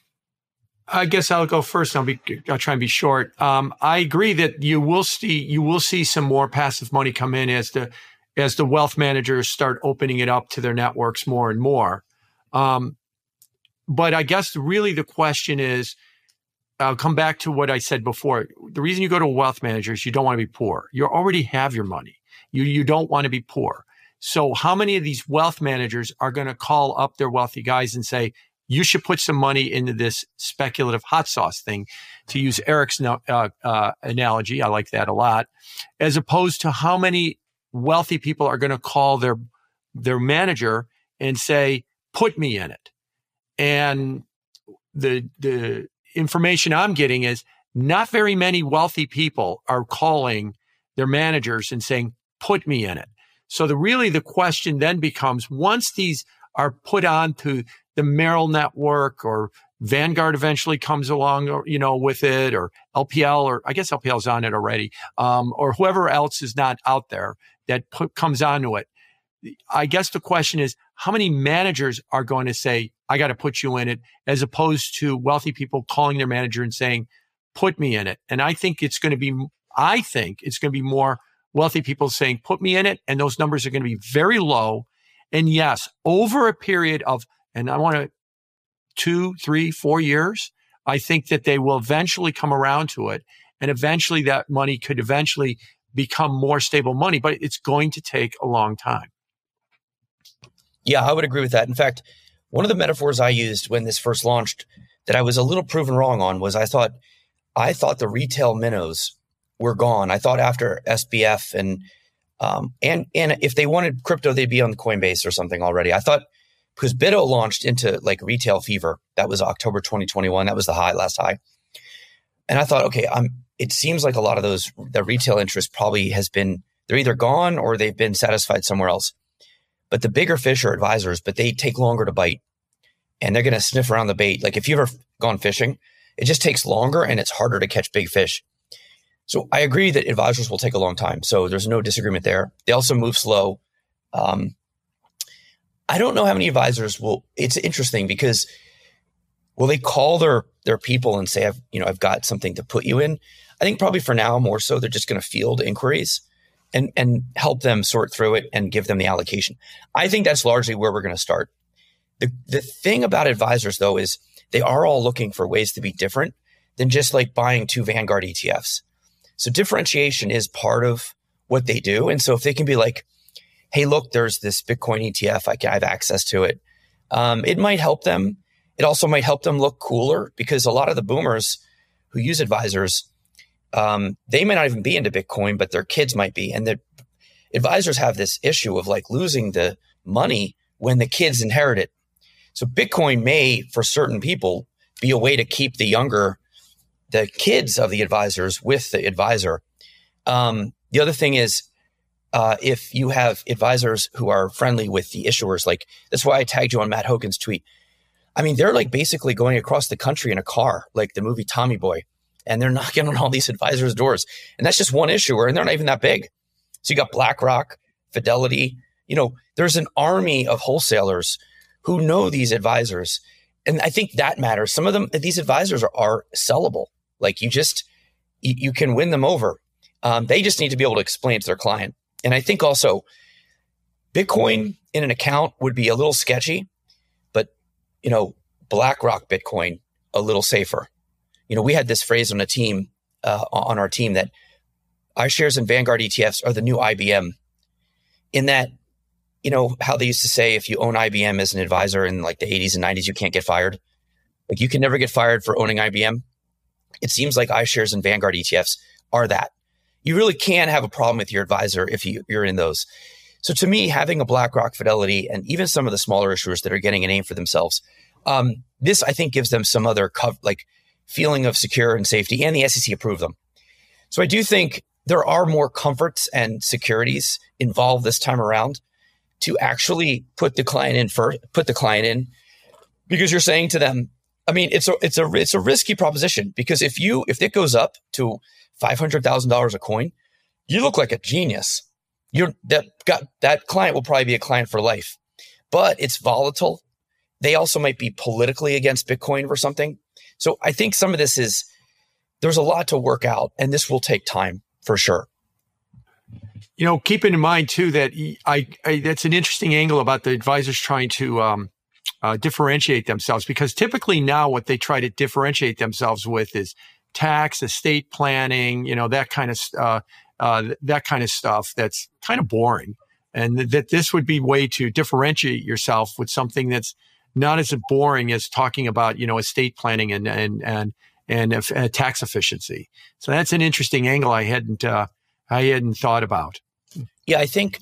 I guess I'll go first. I'll try and be short. I agree that you will see some more passive money come in as the wealth managers start opening it up to their networks more and more. But I guess really the question is, I'll come back to what I said before. The reason you go to a wealth manager is you don't want to be poor. You already have your money. You don't want to be poor. So how many of these wealth managers are going to call up their wealthy guys and say, you should put some money into this speculative hot sauce thing, to use Eric's analogy. I like that a lot. As opposed to how many wealthy people are going to call their manager and say, put me in it. And the information I'm getting is not very many wealthy people are calling their managers and saying, put me in it. So the question then becomes, once these are put onto the Merrill network, or Vanguard eventually comes along, or, with it, or LPL, or I guess LPL's on it already, or whoever else is not out there that comes onto it. I guess the question is, how many managers are going to say, I got to put you in it, as opposed to wealthy people calling their manager and saying, put me in it. And I think it's going to be more wealthy people saying, put me in it. And those numbers are going to be very low. And yes, over a period of, and I want to 2, 3, 4 years, I think that they will eventually come around to it. And eventually that money could eventually become more stable money, but it's going to take a long time. Yeah, I would agree with that. In fact, one of the metaphors I used when this first launched that I was a little proven wrong on was I thought the retail minnows were gone. I thought after SBF and if they wanted crypto, they'd be on Coinbase or something already. I thought, because BitO launched into like retail fever. That was October 2021. That was the last high. And I thought, okay, it seems like a lot of the retail interest probably they're either gone or they've been satisfied somewhere else. But the bigger fish are advisors, but they take longer to bite, and they're going to sniff around the bait. Like if you've ever gone fishing, it just takes longer and it's harder to catch big fish. So I agree that advisors will take a long time. So there's no disagreement there. They also move slow. I don't know how many advisors it's interesting because will they call their people and say, I've got something to put you in? I think probably for now, more so, they're just going to field inquiries and help them sort through it and give them the allocation. I think that's largely where we're going to start. The thing about advisors, though, is they are all looking for ways to be different than just like buying 2 Vanguard ETFs. So differentiation is part of what they do. And so if they can be like, hey, look, there's this Bitcoin ETF, I have access to it. It might help them. It also might help them look cooler, because a lot of the boomers who use advisors, they may not even be into Bitcoin, but their kids might be. And the advisors have this issue of like losing the money when the kids inherit it. So Bitcoin may, for certain people, be a way to keep the kids of the advisors with the advisor. The other thing is, if you have advisors who are friendly with the issuers, like that's why I tagged you on Matt Hogan's tweet. I mean, they're like basically going across the country in a car, like the movie Tommy Boy, and they're knocking on all these advisors' doors. And that's just one issuer, and they're not even that big. So you got BlackRock, Fidelity, there's an army of wholesalers who know these advisors. And I think that matters. Some of them, these advisors are sellable. Like you can win them over. They just need to be able to explain to their client. And I think also Bitcoin in an account would be a little sketchy, but, BlackRock Bitcoin, a little safer. We had this phrase on a team, on our team, that iShares and Vanguard ETFs are the new IBM, in that, how they used to say, if you own IBM as an advisor in like the 80s and 90s, you can't get fired. Like you can never get fired for owning IBM. It seems like iShares and Vanguard ETFs are that. You really can have a problem with your advisor if you're in those. So to me, having a BlackRock, Fidelity, and even some of the smaller issuers that are getting a name for themselves, this I think gives them some other feeling of secure and safety, and the SEC approved them. So I do think there are more comforts and securities involved this time around to actually put the client in, because you're saying to them, I mean, it's a risky proposition, because if it goes up to $500,000 a coin, you look like a genius. That client will probably be a client for life, but it's volatile. They also might be politically against Bitcoin or something. So I think some of this there's a lot to work out, and this will take time for sure. Keeping in mind too that that's an interesting angle about the advisors trying to differentiate themselves, because typically now what they try to differentiate themselves with is tax, estate planning, that kind of stuff that's kind of boring, and that this would be a way to differentiate yourself with something that's not as boring as talking about estate planning and tax efficiency. So that's an interesting angle I hadn't thought about. Yeah, I think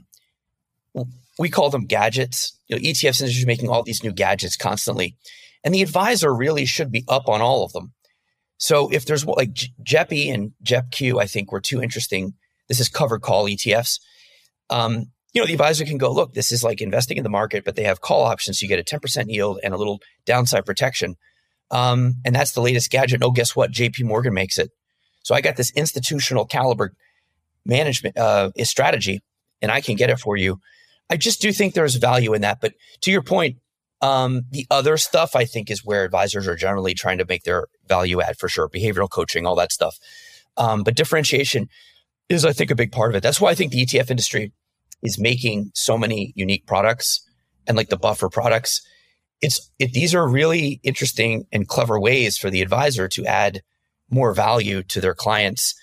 we call them gadgets. ETFs industry is making all these new gadgets constantly, and the advisor really should be up on all of them. So if there's like JEPI and JEPQ, I think were two interesting. This is covered call ETFs. The advisor can go, look, this is like investing in the market, but they have call options. So you get a 10% yield and a little downside protection. And that's the latest gadget. Oh, guess what? JP Morgan makes it. So I got this institutional caliber management strategy, and I can get it for you. I just do think there's value in that. But to your point, the other stuff I think is where advisors are generally trying to make their value add for sure. Behavioral coaching, all that stuff. But differentiation is, I think, a big part of it. That's why I think the ETF industry is making so many unique products, and like the buffer products. These are really interesting and clever ways for the advisor to add more value to their clients.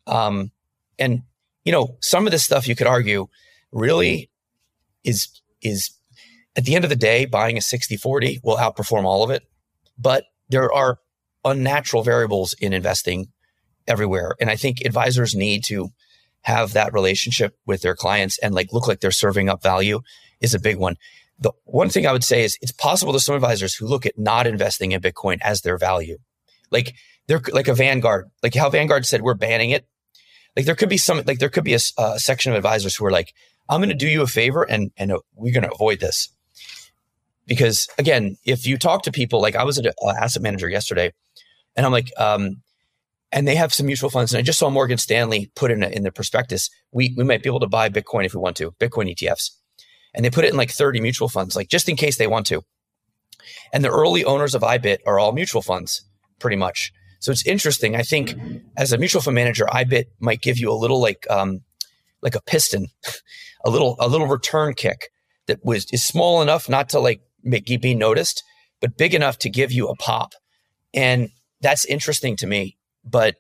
And some of this stuff you could argue really is at the end of the day, buying a 60-40 will outperform all of it. But there are unnatural variables in investing everywhere. And I think advisors need to have that relationship with their clients and look like they're serving up value is a big one. The one thing I would say is it's possible there's some advisors who look at not investing in Bitcoin as their value. Like they're like a Vanguard, like how Vanguard said, we're banning it. Like there could be a section of advisors who are like, I'm going to do you a favor and we're going to avoid this. Because again, if you talk to people, like I was at an asset manager yesterday and I'm like, and they have some mutual funds. And I just saw Morgan Stanley put in the prospectus, we might be able to buy Bitcoin if we want to, Bitcoin ETFs. And they put it in like 30 mutual funds, like just in case they want to. And the early owners of IBIT are all mutual funds, pretty much. So it's interesting. I think as a mutual fund manager, IBIT might give you a little like a piston, a little return kick that is small enough not to like make you be noticed, but big enough to give you a pop. And that's interesting to me. But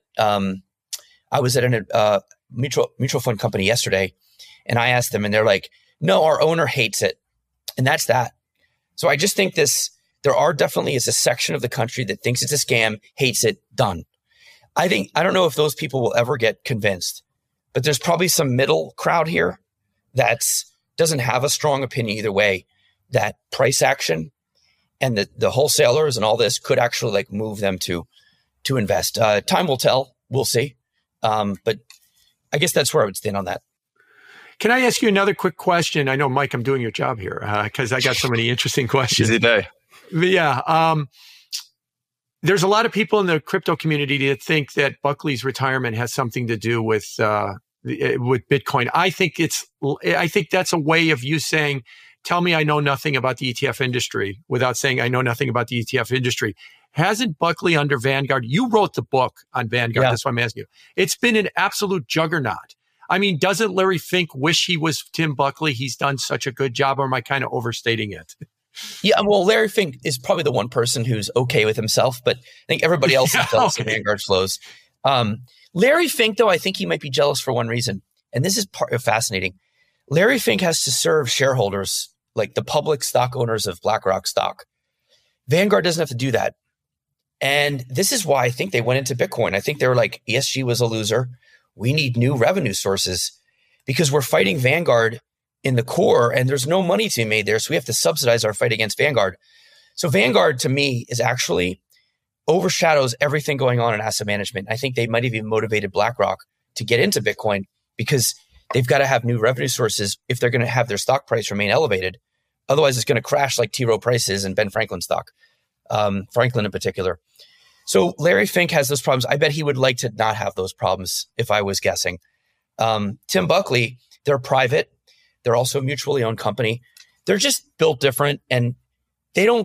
I was at a mutual fund company yesterday, and I asked them, and they're like, "No, our owner hates it," and that's that. So I just think there definitely is a section of the country that thinks it's a scam, hates it, done. I don't know if those people will ever get convinced, but there's probably some middle crowd here that doesn't have a strong opinion either way. That price action and the wholesalers and all this could actually like move them to invest. Time will tell. We'll see. But I guess that's where I would stand on that. Can I ask you another quick question? I know, Mike, I'm doing your job here because I got so many interesting questions. Easy day. Yeah. There's a lot of people in the crypto community that think that Buckley's retirement has something to do with Bitcoin. I think that's a way of you saying, tell me I know nothing about the ETF industry without saying I know nothing about the ETF industry. Hasn't Buckley under Vanguard? You wrote the book on Vanguard. Yeah. That's why I'm asking you. It's been an absolute juggernaut. I mean, doesn't Larry Fink wish he was Tim Buckley? He's done such a good job, or am I kind of overstating it? Yeah, well, Larry Fink is probably the one person who's okay with himself, but I think everybody else is jealous of Vanguard flows. Larry Fink, though, I think he might be jealous for one reason, and this is fascinating. Larry Fink has to serve shareholders, like the public stock owners of BlackRock stock. Vanguard doesn't have to do that. And this is why I think they went into Bitcoin. I think they were like, ESG was a loser. We need new revenue sources because we're fighting Vanguard in the core and there's no money to be made there. So we have to subsidize our fight against Vanguard. So Vanguard to me is actually overshadows everything going on in asset management. I think they might have even motivated BlackRock to get into Bitcoin because they've got to have new revenue sources if they're going to have their stock price remain elevated. Otherwise, it's going to crash like T. Rowe Price's and Ben Franklin stock. Franklin in particular. So Larry Fink has those problems. I bet he would like to not have those problems if I was guessing. Tim Buckley, they're private. They're also a mutually owned company. They're just built different, and they don't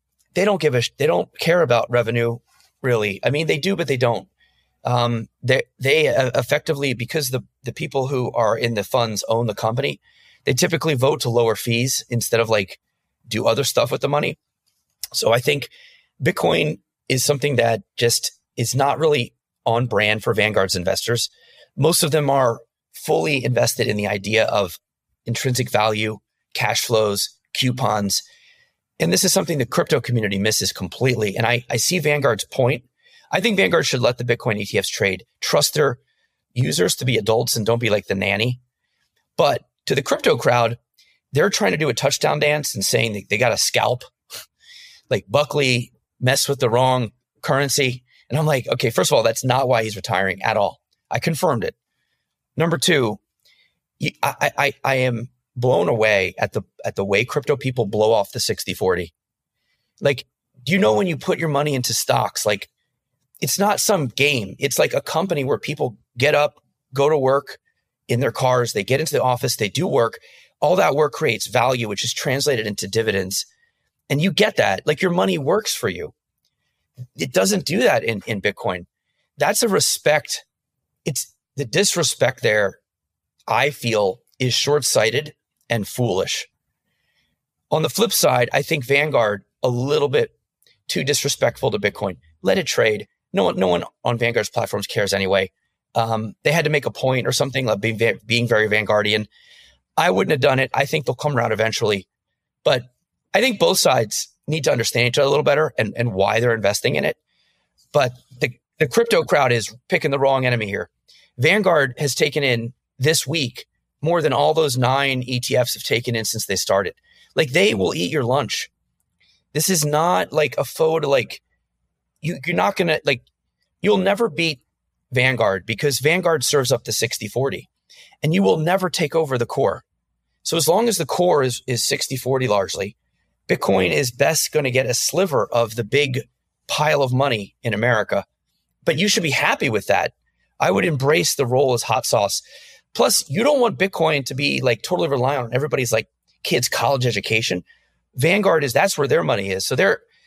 care about revenue really. I mean, they do, but they don't. They effectively, because the people who are in the funds own the company, they typically vote to lower fees instead of like do other stuff with the money. So I think Bitcoin is something that just is not really on brand for Vanguard's investors. Most of them are fully invested in the idea of intrinsic value, cash flows, coupons. And this is something the crypto community misses completely. And I see Vanguard's point. I think Vanguard should let the Bitcoin ETFs trade, trust their users to be adults and don't be like the nanny. But to the crypto crowd, they're trying to do a touchdown dance and saying they got a scalp. Like Buckley messed with the wrong currency. And I'm like, okay, first of all, that's not why he's retiring at all. I confirmed it. Number two, I am blown away at the way crypto people blow off the 60-40. Like, do you know when you put your money into stocks, like it's not some game. It's like a company where people get up, go to work in their cars, they get into the office, they do work. All that work creates value, which is translated into dividends. And you get that, like your money works for you. It doesn't do that in Bitcoin. That's a respect. It's the disrespect there, I feel, is short-sighted and foolish. On the flip side, I think Vanguard a little bit too disrespectful to Bitcoin. Let it trade. No one on Vanguard's platforms cares anyway. They had to make a point or something like being very Vanguardian. I wouldn't have done it. I think they'll come around eventually. But I think both sides need to understand each other a little better and why they're investing in it. But the crypto crowd is picking the wrong enemy here. Vanguard has taken in this week more than all those 9 ETFs have taken in since they started. Like, they will eat your lunch. This is not like a photo, like you're not going to, like, you'll never beat Vanguard because Vanguard serves up the 60-40 and you will never take over the core. So as long as the core is 60-40 largely, Bitcoin is best going to get a sliver of the big pile of money in America. But you should be happy with that. I would embrace the role as hot sauce. Plus, you don't want Bitcoin to be like totally reliant on everybody's like kids' college education. Vanguard that's where their money is. So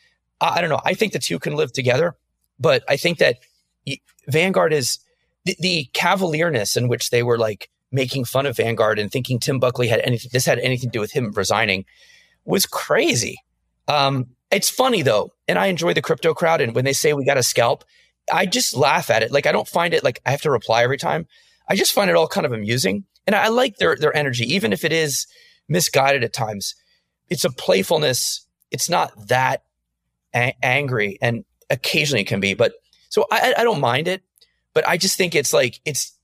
I don't know. I think the two can live together, but I think that Vanguard is the cavalierness in which they were like making fun of Vanguard and thinking Tim Buckley had anything to do with him resigning was crazy. It's funny though. And I enjoy the crypto crowd. And when they say we got a scalp, I just laugh at it. Like, I don't find it like I have to reply every time. I just find it all kind of amusing. And I like their energy, even if it is misguided at times. It's a playfulness. It's not that angry, and occasionally it can be. But so I don't mind it, but I just think it's like it's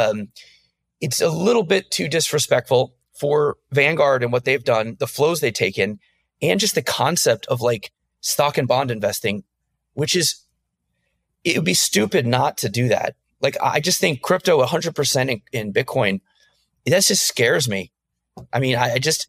a little bit too disrespectful for Vanguard and what they've done, the flows they take in, and just the concept of like stock and bond investing, which is, it would be stupid not to do that. Like, I just think crypto 100% in Bitcoin, that just scares me. I mean, I just,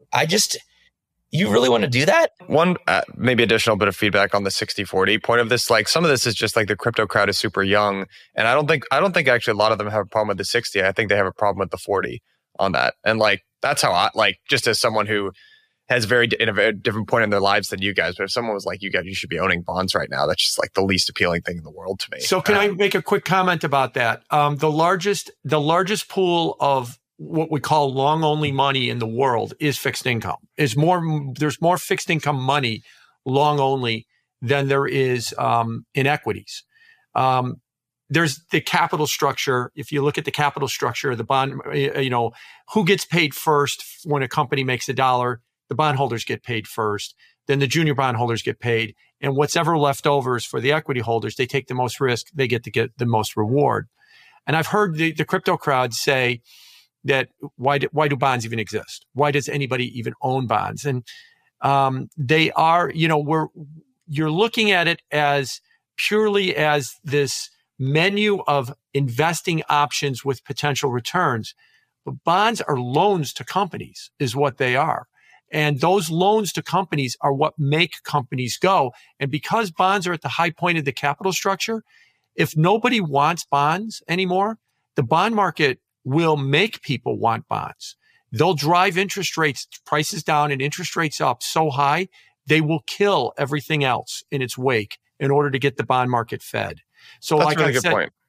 you really want to do that? One maybe additional bit of feedback on the 60-40 point of this. Like, some of this is just like the crypto crowd is super young, and I don't think actually a lot of them have a problem with the 60. I think they have a problem with the 40 on that. And like, that's how I, like, just as someone who has in a very different point in their lives than you guys, but if someone was like, you should be owning bonds right now, that's just like the least appealing thing in the world to me. So can I make a quick comment about that? The largest pool of what we call long only money in the world is fixed income. There's more fixed income money long only than there is in equities. There's the capital structure. If you look at the capital structure of the bond, who gets paid first when a company makes $1? The bondholders get paid first. Then the junior bondholders get paid. And what's ever left over is for the equity holders. They take the most risk. They get the most reward. And I've heard the crypto crowd say that why do bonds even exist? Why does anybody even own bonds? And they are, you're looking at it as purely as this menu of investing options with potential returns. But bonds are loans to companies is what they are. And those loans to companies are what make companies go. And because bonds are at the high point of the capital structure, if nobody wants bonds anymore, the bond market will make people want bonds. They'll drive interest rates, prices down and interest rates up so high, they will kill everything else in its wake in order to get the bond market fed. So That's like a really I good said, point.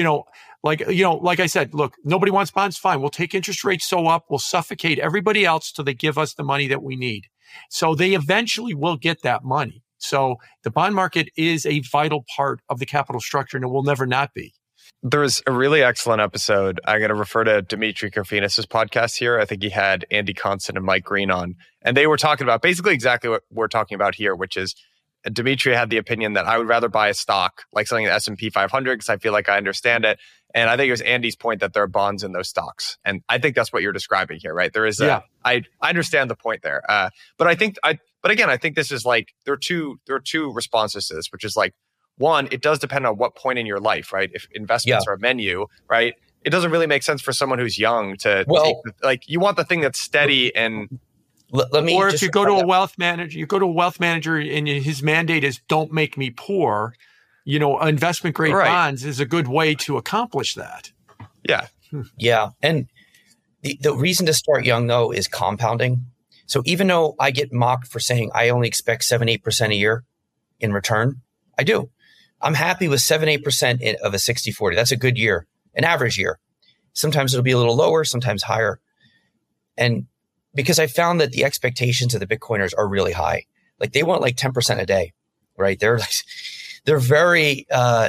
Like I said, look, nobody wants bonds. Fine. We'll take interest rates so up. We'll suffocate everybody else till they give us the money that we need. So they eventually will get that money. So the bond market is a vital part of the capital structure and it will never not be. There's a really excellent episode. I'm going to refer to Dimitri Kofinas' podcast here. I think he had Andy Constant and Mike Green on, and they were talking about basically exactly what we're talking about here, which is Dimitri had the opinion that I would rather buy a stock like something in the S&P 500 because I feel like I understand it. And I think it was Andy's point that there are bonds in those stocks. And I think that's what you're describing here, right? There is I understand the point there. But I think this is like, there are two responses to this, which is like, one, it does depend on what point in your life, right? If investments are a menu, right? It doesn't really make sense for someone who's young to take, you want the thing that's steady and or if you go to a wealth manager, and his mandate is don't make me poor, investment grade bonds is a good way to accomplish that. Yeah. Yeah. And the reason to start young though is compounding. So even though I get mocked for saying I only expect 7-8% a year in return, I do. I'm happy with 7-8% of a 60-40. That's a good year, an average year. Sometimes it'll be a little lower, sometimes higher. And because I found that the expectations of the Bitcoiners are really high. Like they want like 10% a day, right? They're very,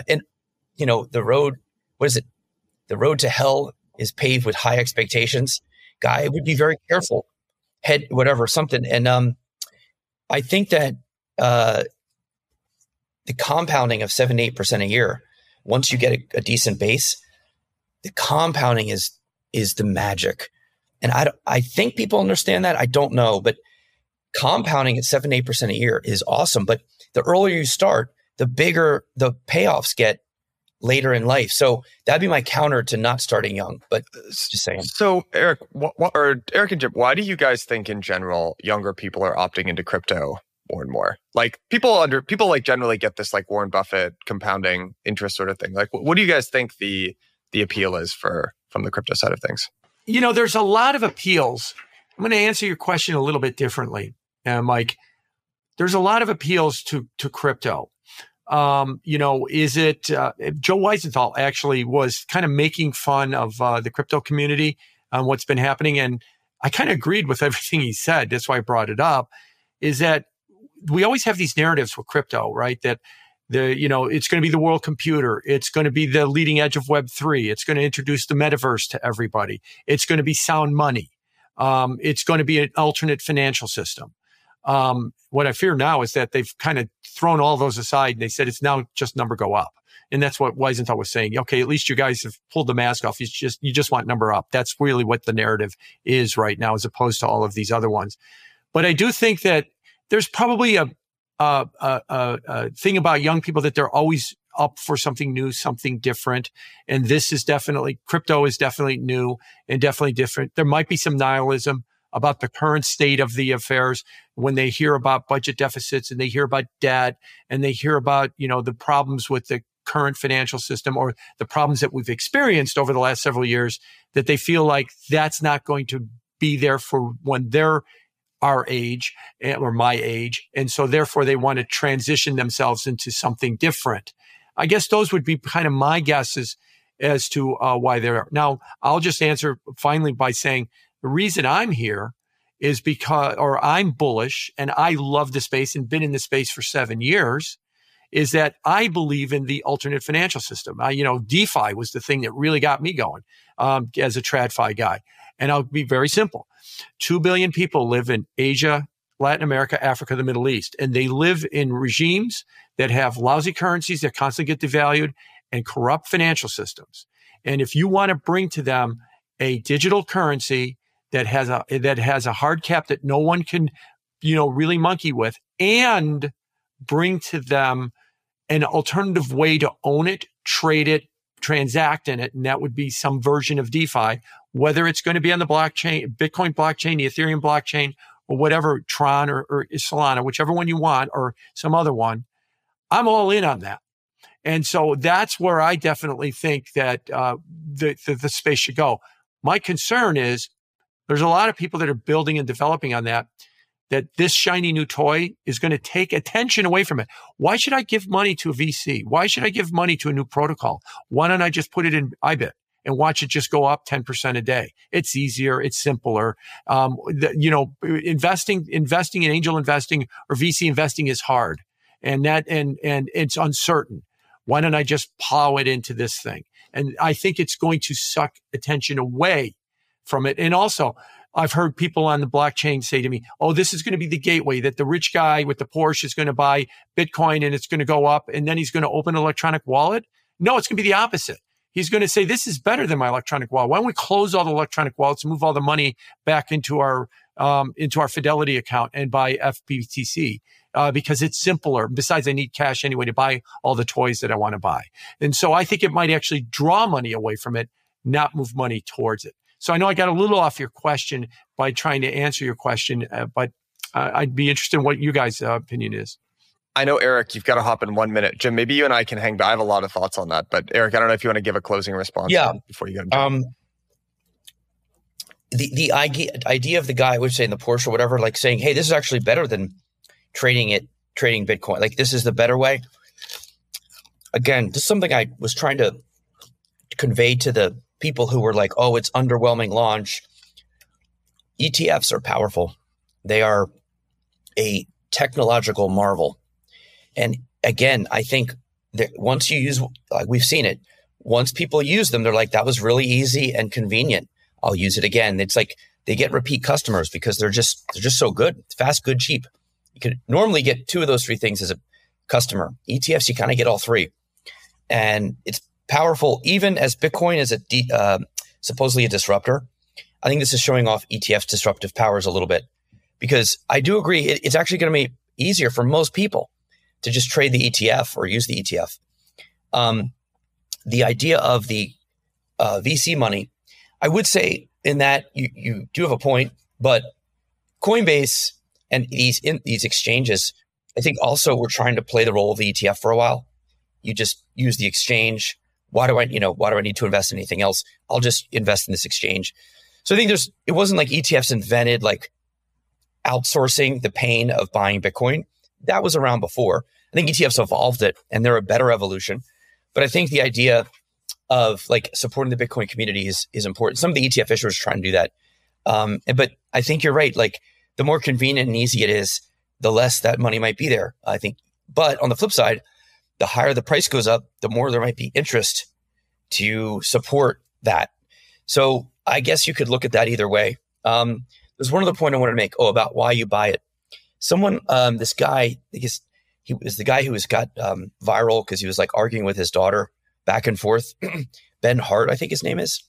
the road, what is it? The road to hell is paved with high expectations. Guy would be very careful. Something. And I think that the compounding of 7-8% a year, once you get a decent base, the compounding is the magic. And I think people understand that. I don't know, but compounding at 7-8% a year is awesome. But the earlier you start, the bigger the payoffs get later in life. So that'd be my counter to not starting young, but just saying. So Eric and Jim, why do you guys think in general, younger people are opting into crypto more and more? Like people like generally get this like Warren Buffett compounding interest sort of thing. Like what do you guys think the appeal is from the crypto side of things? There's a lot of appeals. I'm going to answer your question a little bit differently, Mike. There's a lot of appeals to crypto. Is it Joe Weisenthal actually was kind of making fun of the crypto community on what's been happening. And I kind of agreed with everything he said. That's why I brought it up, is that we always have these narratives with crypto, right? That it's going to be the world computer. It's going to be the leading edge of Web3. It's going to introduce the metaverse to everybody. It's going to be sound money. It's going to be an alternate financial system. What I fear now is that they've kind of thrown all those aside and they said it's now just number go up. And that's what Weisenthal was saying. Okay, at least you guys have pulled the mask off. You just want number up. That's really what the narrative is right now, as opposed to all of these other ones. But I do think that there's probably a thing about young people that they're always up for something new, something different. And crypto is definitely new and definitely different. There might be some nihilism about the current state of the affairs when they hear about budget deficits and they hear about debt and they hear about, the problems with the current financial system or the problems that we've experienced over the last several years, that they feel like that's not going to be there for when they're our age or my age. And so therefore they want to transition themselves into something different. I guess those would be kind of my guesses as to why they're. Now, I'll just answer finally by saying the reason I'm here is I'm bullish and I love the space and been in the space for 7 years, is that I believe in the alternate financial system. DeFi was the thing that really got me going as a TradFi guy. And I'll be very simple. 2 billion people live in Asia, Latin America, Africa, the Middle East, and they live in regimes that have lousy currencies that constantly get devalued and corrupt financial systems. And if you want to bring to them a digital currency that has a hard cap that no one can, really monkey with, and bring to them an alternative way to own it, trade it, transact in it, and that would be some version of DeFi, whether it's going to be on the blockchain, Bitcoin blockchain, the Ethereum blockchain, or whatever, Tron or Solana, whichever one you want, or some other one, I'm all in on that. And so that's where I definitely think that the space should go. My concern is there's a lot of people that are building and developing on that this shiny new toy is going to take attention away from it. Why should I give money to a VC? Why should I give money to a new protocol? Why don't I just put it in IBIT and watch it just go up 10% a day? It's easier. It's simpler. Investing in angel investing or VC investing is hard, and it's uncertain. Why don't I just plow it into this thing? And I think it's going to suck attention away from it. And also, I've heard people on the blockchain say to me, oh, this is going to be the gateway that the rich guy with the Porsche is going to buy Bitcoin and it's going to go up and then he's going to open an electronic wallet. No, it's going to be the opposite. He's going to say, this is better than my electronic wallet. Why don't we close all the electronic wallets and move all the money back into our Fidelity account and buy FBTC? Because it's simpler. Besides, I need cash anyway to buy all the toys that I want to buy. And so I think it might actually draw money away from it, not move money towards it. So I know I got a little off your question by trying to answer your question, but I'd be interested in what you guys' opinion is. I know, Eric, you've got to hop in 1 minute. Jim, maybe you and I can hang back. I have a lot of thoughts on that. But Eric, I don't know if you want to give a closing response before you get into it. The idea of the guy, would say in the Porsche or whatever, like saying, hey, this is actually better than trading Bitcoin. Like, this is the better way. Again, this is something I was trying to convey to the people who were like, oh, it's underwhelming launch. ETFs are powerful. They are a technological marvel. And again, I think that once you use, like we've seen it, once people use them, they're like, that was really easy and convenient. I'll use it again. It's like they get repeat customers because they're just so good. It's fast, good, cheap. You could normally get 2 of those 3 things as a customer. ETFs, you kind of get all 3. And it's powerful, even as Bitcoin is supposedly a disruptor. I think this is showing off ETF's disruptive powers a little bit, because I do agree it's actually going to be easier for most people to just trade the ETF or use the ETF. The idea of the VC money, I would say in that you do have a point, but Coinbase and these exchanges, I think also were trying to play the role of the ETF for a while. You just use the exchange. Why do I need to invest in anything else? I'll just invest in this exchange. So I think it wasn't like ETFs invented like outsourcing the pain of buying Bitcoin. That was around before. I think ETFs evolved it and they're a better evolution. But I think the idea of like supporting the Bitcoin community is important. Some of the ETF issuers are trying to do that. But I think you're right. Like, the more convenient and easy it is, the less that money might be there, I think. But on the flip side, the higher the price goes up, the more there might be interest to support that. So I guess you could look at that either way. There's one other point I wanted to make, about why you buy it. Someone, this guy, I guess he was the guy who got viral because he was like arguing with his daughter back and forth. Ben Hart, I think his name is.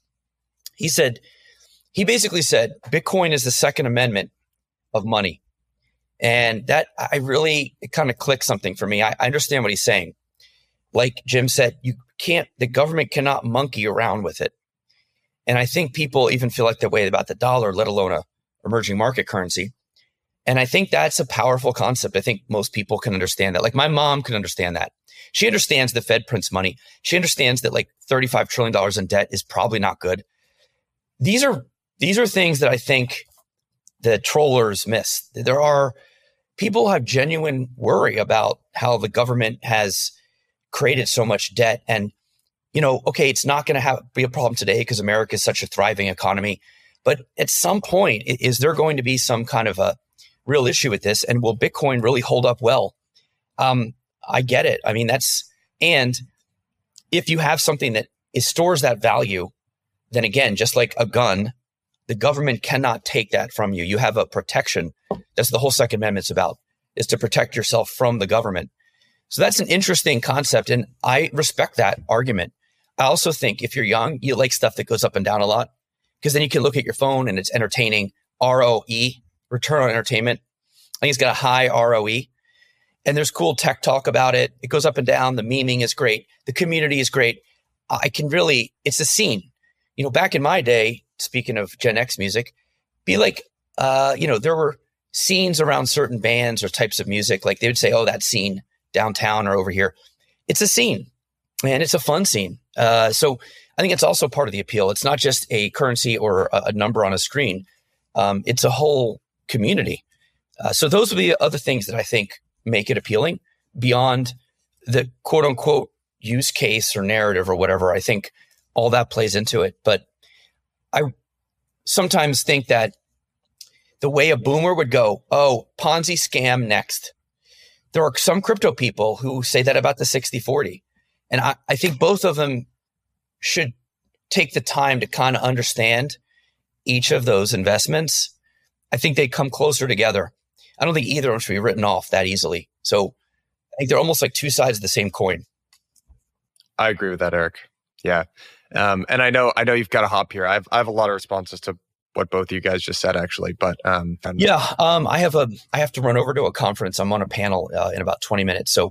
He basically said, Bitcoin is the Second Amendment of money. And that it kind of clicked something for me. I understand what he's saying. Like Jim said, the government cannot monkey around with it. And I think people even feel like that way about the dollar, let alone a emerging market currency. And I think that's a powerful concept. I think most people can understand that. Like, my mom can understand that. She understands the Fed prints money. She understands that like $35 trillion in debt is probably not good. These are things that I think the trollers miss. People have genuine worry about how the government has created so much debt. And, okay, it's not going to be a problem today because America is such a thriving economy. But at some point, is there going to be some kind of a real issue with this? And will Bitcoin really hold up well? I get it. I mean, and if you have something that stores that value, then again, just like a gun, the government cannot take that from you. You have a protection. That's the whole Second Amendment's about, is to protect yourself from the government. So that's an interesting concept. And I respect that argument. I also think if you're young, you like stuff that goes up and down a lot, because then you can look at your phone and it's entertaining. ROE, return on entertainment. I think it's got a high ROE. And there's cool tech talk about it. It goes up and down. The memeing is great. The community is great. It's a scene. Back in my day, speaking of Gen X music, there were scenes around certain bands or types of music. Like they would say, oh, that scene downtown or over here. It's a scene, and it's a fun scene. So I think it's also part of the appeal. It's not just a currency or a number on a screen. It's a whole community. So those would be the other things that I think make it appealing beyond the quote unquote use case or narrative or whatever. I think all that plays into it. But I sometimes think that the way a boomer would go, oh, Ponzi scam next. There are some crypto people who say that about the 60-40. And I think both of them should take the time to kind of understand each of those investments. I think they come closer together. I don't think either of them should be written off that easily. So I think they're almost like two sides of the same coin. I agree with that, Eric. Yeah. And I know you've got to hop here. I have a lot of responses to what both of you guys just said, actually. But I have to run over to a conference. I'm on a panel in about 20 minutes. So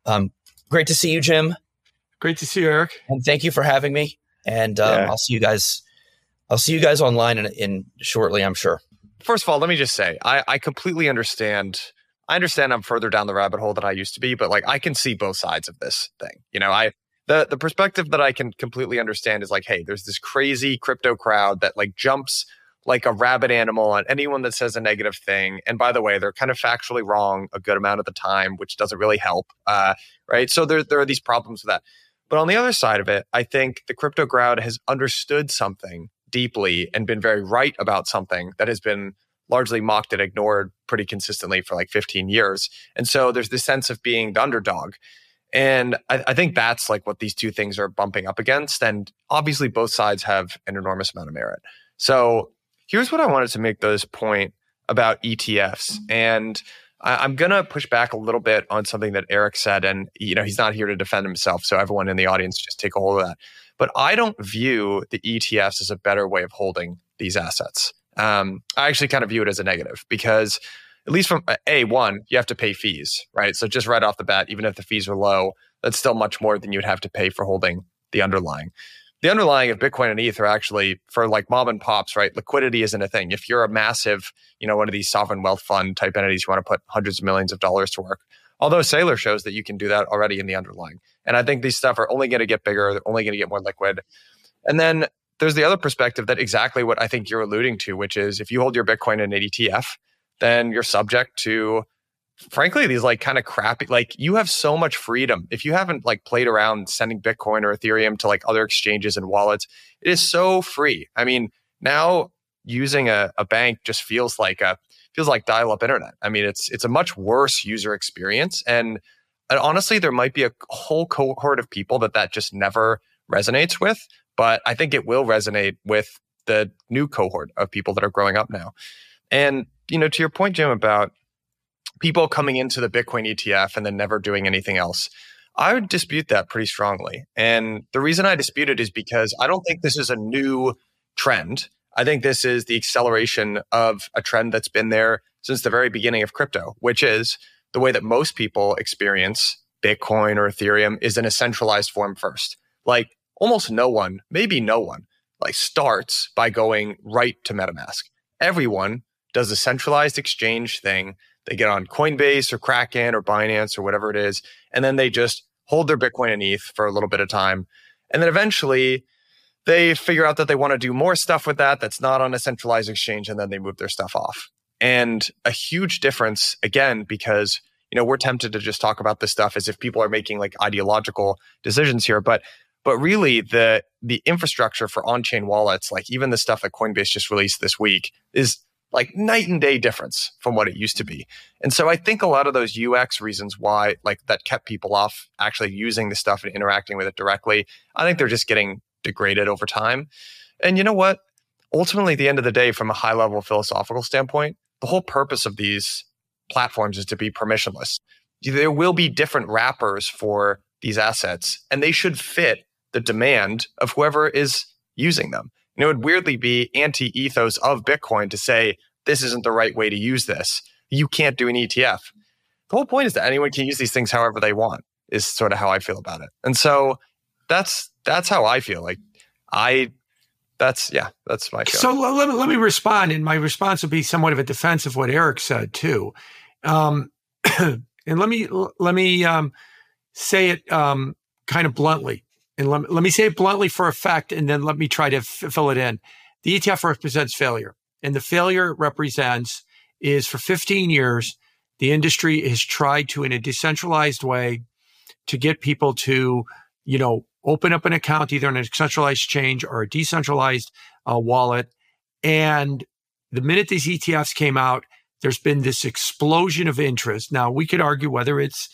great to see you, Jim. Great to see you, Eric. And thank you for having me. And I'll see you guys. I'll see you guys online in shortly, I'm sure. First of all, let me just say, I completely understand. I understand I'm further down the rabbit hole than I used to be, but like I can see both sides of this thing. You know, the perspective that I can completely understand is like, hey, there's this crazy crypto crowd that like jumps like a rabid animal on anyone that says a negative thing. And by the way, they're kind of factually wrong a good amount of the time, which doesn't really help. Right. So there are these problems with that. But on the other side of it, I think the crypto crowd has understood something deeply and been very right about something that has been largely mocked and ignored pretty consistently for like 15 years. And so there's this sense of being the underdog. And I think that's like what these two things are bumping up against. And obviously both sides have an enormous amount of merit. So here's what I wanted to make this point about ETFs. And I'm going to push back a little bit on something that Eric said. And, you know, he's not here to defend himself. So everyone in the audience, just take a hold of that. But I don't view the ETFs as a better way of holding these assets. I actually kind of view it as a negative because at least from one, you have to pay fees, right? So just right off the bat, even if the fees are low, that's still much more than you'd have to pay for holding the underlying. The underlying of Bitcoin and ETH are actually for like mom and pops, right? Liquidity isn't a thing. If you're a massive, you know, one of these sovereign wealth fund type entities, you want to put hundreds of millions of dollars to work. Although Saylor shows that you can do that already in the underlying. And I think these stuff are only going to get bigger. They're only going to get more liquid. And then there's the other perspective that exactly what I think you're alluding to, which is if you hold your Bitcoin in an ETF, then you're subject to, frankly, these like kind of crappy, like you have so much freedom. If you haven't like played around sending Bitcoin or Ethereum to like other exchanges and wallets, it is so free. I mean, now using a bank just feels like dial-up internet. I mean, it's a much worse user experience. And honestly, there might be a whole cohort of people that just never resonates with, but I think it will resonate with the new cohort of people that are growing up now. And, you know, to your point, Jim, about people coming into the Bitcoin ETF and then never doing anything else, I would dispute that pretty strongly. And the reason I dispute it is because I don't think this is a new trend. I think this is the acceleration of a trend that's been there since the very beginning of crypto, which is the way that most people experience Bitcoin or Ethereum is in a centralized form first. Like almost no one, maybe no one, like starts by going right to MetaMask. Everyone does a centralized exchange thing. They get on Coinbase or Kraken or Binance or whatever it is, and then they just hold their Bitcoin and ETH for a little bit of time. And then eventually they figure out that they want to do more stuff with that that's not on a centralized exchange, and then they move their stuff off. And a huge difference, again, because, you know, we're tempted to just talk about this stuff as if people are making like ideological decisions here, but really the infrastructure for on-chain wallets, like even the stuff that Coinbase just released this week, is like night and day difference from what it used to be. And so I think a lot of those UX reasons why like that kept people off actually using the stuff and interacting with it directly, I think they're just getting degraded over time. And you know what? Ultimately, at the end of the day, from a high level philosophical standpoint, the whole purpose of these platforms is to be permissionless. There will be different wrappers for these assets, and they should fit the demand of whoever is using them. And it would weirdly be anti-ethos of Bitcoin to say, this isn't the right way to use this. You can't do an ETF. The whole point is that anyone can use these things however they want, is sort of how I feel about it. And so that's how I feel. Like That's my feeling. So let me respond, and my response will be somewhat of a defense of what Eric said too. And let me say it kind of bluntly, and let me say it bluntly for effect, and then let me try to fill it in. The ETF represents failure, and the failure is for 15 years, the industry has tried to, in a decentralized way, to get people to, open up an account either on a centralized exchange or a decentralized wallet. And the minute these ETFs came out, there's been this explosion of interest. Now, we could argue whether it's,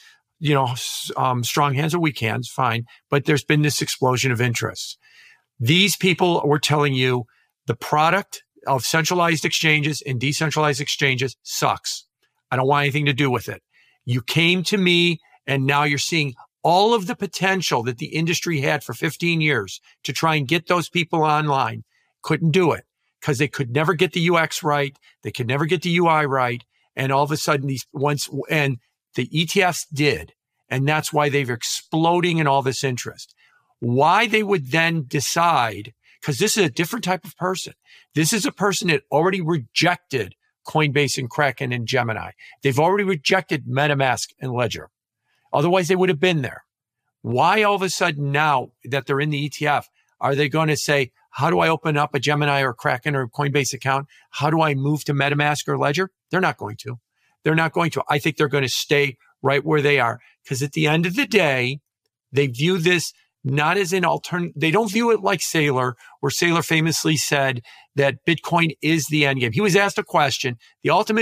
strong hands or weak hands, fine, but there's been this explosion of interest. These people were telling you the product of centralized exchanges and decentralized exchanges sucks. I don't want anything to do with it. You came to me, and now you're seeing all of the potential that the industry had for 15 years to try and get those people online. Couldn't do it because they could never get the UX right. They could never get the UI right. And all of a sudden and the ETFs did. And that's why they're exploding in all this interest. Why they would then decide, because this is a different type of person. This is a person that already rejected Coinbase and Kraken and Gemini. They've already rejected MetaMask and Ledger. Otherwise, they would have been there. Why all of a sudden now that they're in the ETF, are they going to say, how do I open up a Gemini or Kraken or Coinbase account? How do I move to MetaMask or Ledger? They're not going to. They're not going to. I think they're going to stay right where they are. Because at the end of the day, they view this not as an alternative. They don't view it like Saylor, where Saylor famously said that Bitcoin is the end game. He was asked a question, the ultimate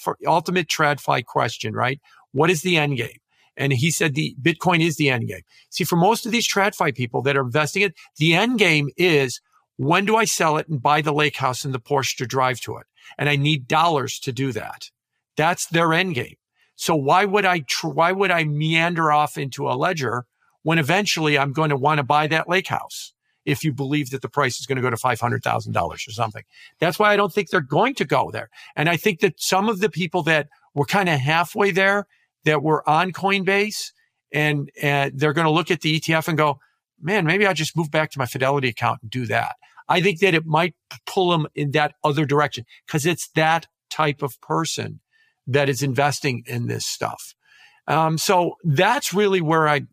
TradFi question, right? What is the end game? And he said the Bitcoin is the end game. See, for most of these TradFi people that are investing in it, the end game is, when do I sell it and buy the lake house and the Porsche to drive to it? And I need dollars to do that. That's their end game. So why would I meander off into a Ledger when eventually I'm going to want to buy that lake house if you believe that the price is going to go to $500,000 or something? That's why I don't think they're going to go there. And I think that some of the people that were kind of halfway there, that were on Coinbase, and they're going to look at the ETF and go, man, maybe I'll just move back to my Fidelity account and do that. I think that it might pull them in that other direction because it's that type of person that is investing in this stuff. So that's really where I've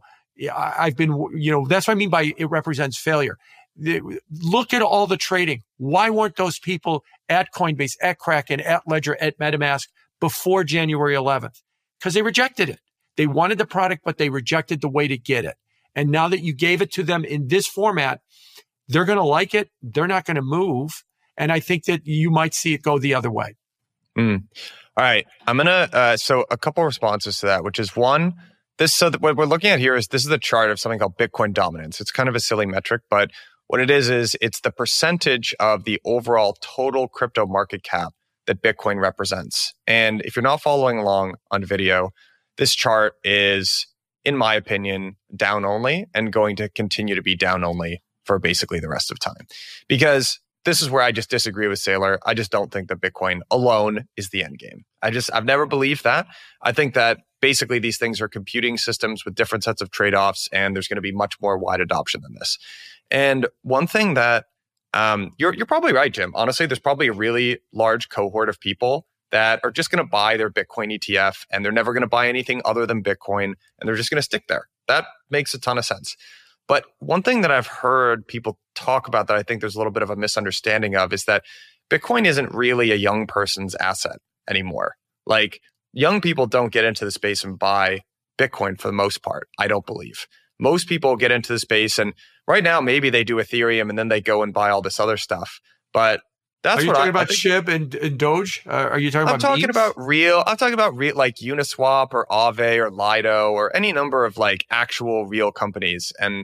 been, that's what I mean by it represents failure. Look at all the trading. Why weren't those people at Coinbase, at Kraken, at Ledger, at MetaMask before January 11th? Because they rejected it. They wanted the product, but they rejected the way to get it. And now that you gave it to them in this format, they're going to like it. They're not going to move. And I think that you might see it go the other way. All right. I'm going to, so a couple responses to that, which is one, what we're looking at here is this is a chart of something called Bitcoin dominance. It's kind of a silly metric, but what it is it's the percentage of the overall total crypto market cap that Bitcoin represents. And if you're not following along on video, this chart is, in my opinion, down only and going to continue to be down only for basically the rest of time. Because this is where I just disagree with Saylor. I just don't think that Bitcoin alone is the end game. I've never believed that. I think that basically these things are computing systems with different sets of trade-offs, and there's going to be much more wide adoption than this. And one thing that you're probably right, Jim. Honestly, there's probably a really large cohort of people that are just going to buy their Bitcoin ETF and they're never going to buy anything other than Bitcoin, and they're just going to stick there. That makes a ton of sense. But one thing that I've heard people talk about that I think there's a little bit of a misunderstanding of is that Bitcoin isn't really a young person's asset anymore. Like, young people don't get into the space and buy Bitcoin for the most part, I don't believe. Most people get into the space, and right now maybe they do Ethereum and then they go and buy all this other stuff. But that's what I'm talking about SHIB and Doge. Are you talking about? I'm talking about real like Uniswap or Aave or Lido or any number of like actual real companies and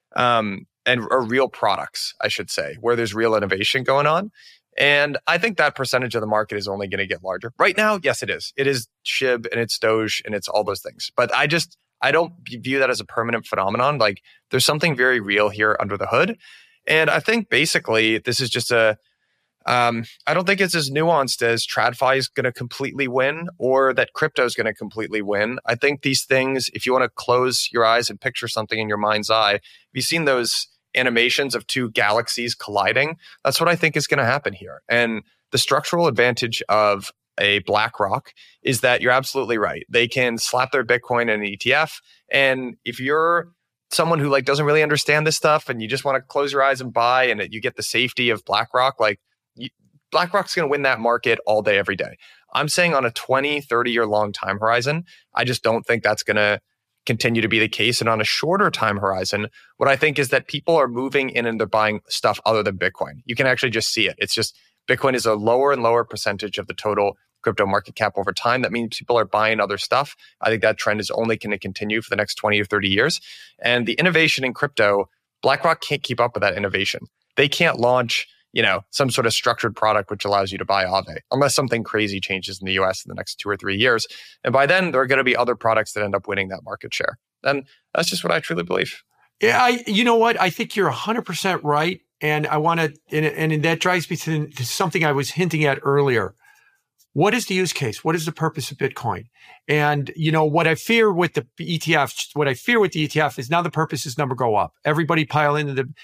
or real products, I should say, where there's real innovation going on. And I think that percentage of the market is only going to get larger. Right now, yes, it is. It is SHIB and it's Doge and it's all those things. But I don't view that as a permanent phenomenon. Like, there's something very real here under the hood. And I think basically this is just I don't think it's as nuanced as TradFi is going to completely win or that crypto is going to completely win. I think these things, if you want to close your eyes and picture something in your mind's eye, have you seen those animations of two galaxies colliding. That's what I think is going to happen here. And the structural advantage of a BlackRock is that you're absolutely right. They can slap their Bitcoin in an ETF. And if you're someone who like doesn't really understand this stuff and you just want to close your eyes and buy and you get the safety of BlackRock, BlackRock's going to win that market all day, every day. I'm saying on a 20, 30-year long time horizon, I just don't think that's going to continue to be the case. And on a shorter time horizon, what I think is that people are moving in and they're buying stuff other than Bitcoin. You can actually just see it. It's just Bitcoin is a lower and lower percentage of the total crypto market cap over time. That means people are buying other stuff. I think that trend is only going to continue for the next 20 or 30 years. And the innovation in crypto, BlackRock can't keep up with that innovation. They can't launch, some sort of structured product which allows you to buy Aave, unless something crazy changes in the US in the next 2 or 3 years. And by then, there are going to be other products that end up winning that market share. And that's just what I truly believe. Yeah, you know what? I think you're 100% right. And I want to, and that drives me to something I was hinting at earlier. What is the use case? What is the purpose of Bitcoin? And, what I fear with the ETF is now the purpose is number go up. Everybody pile into the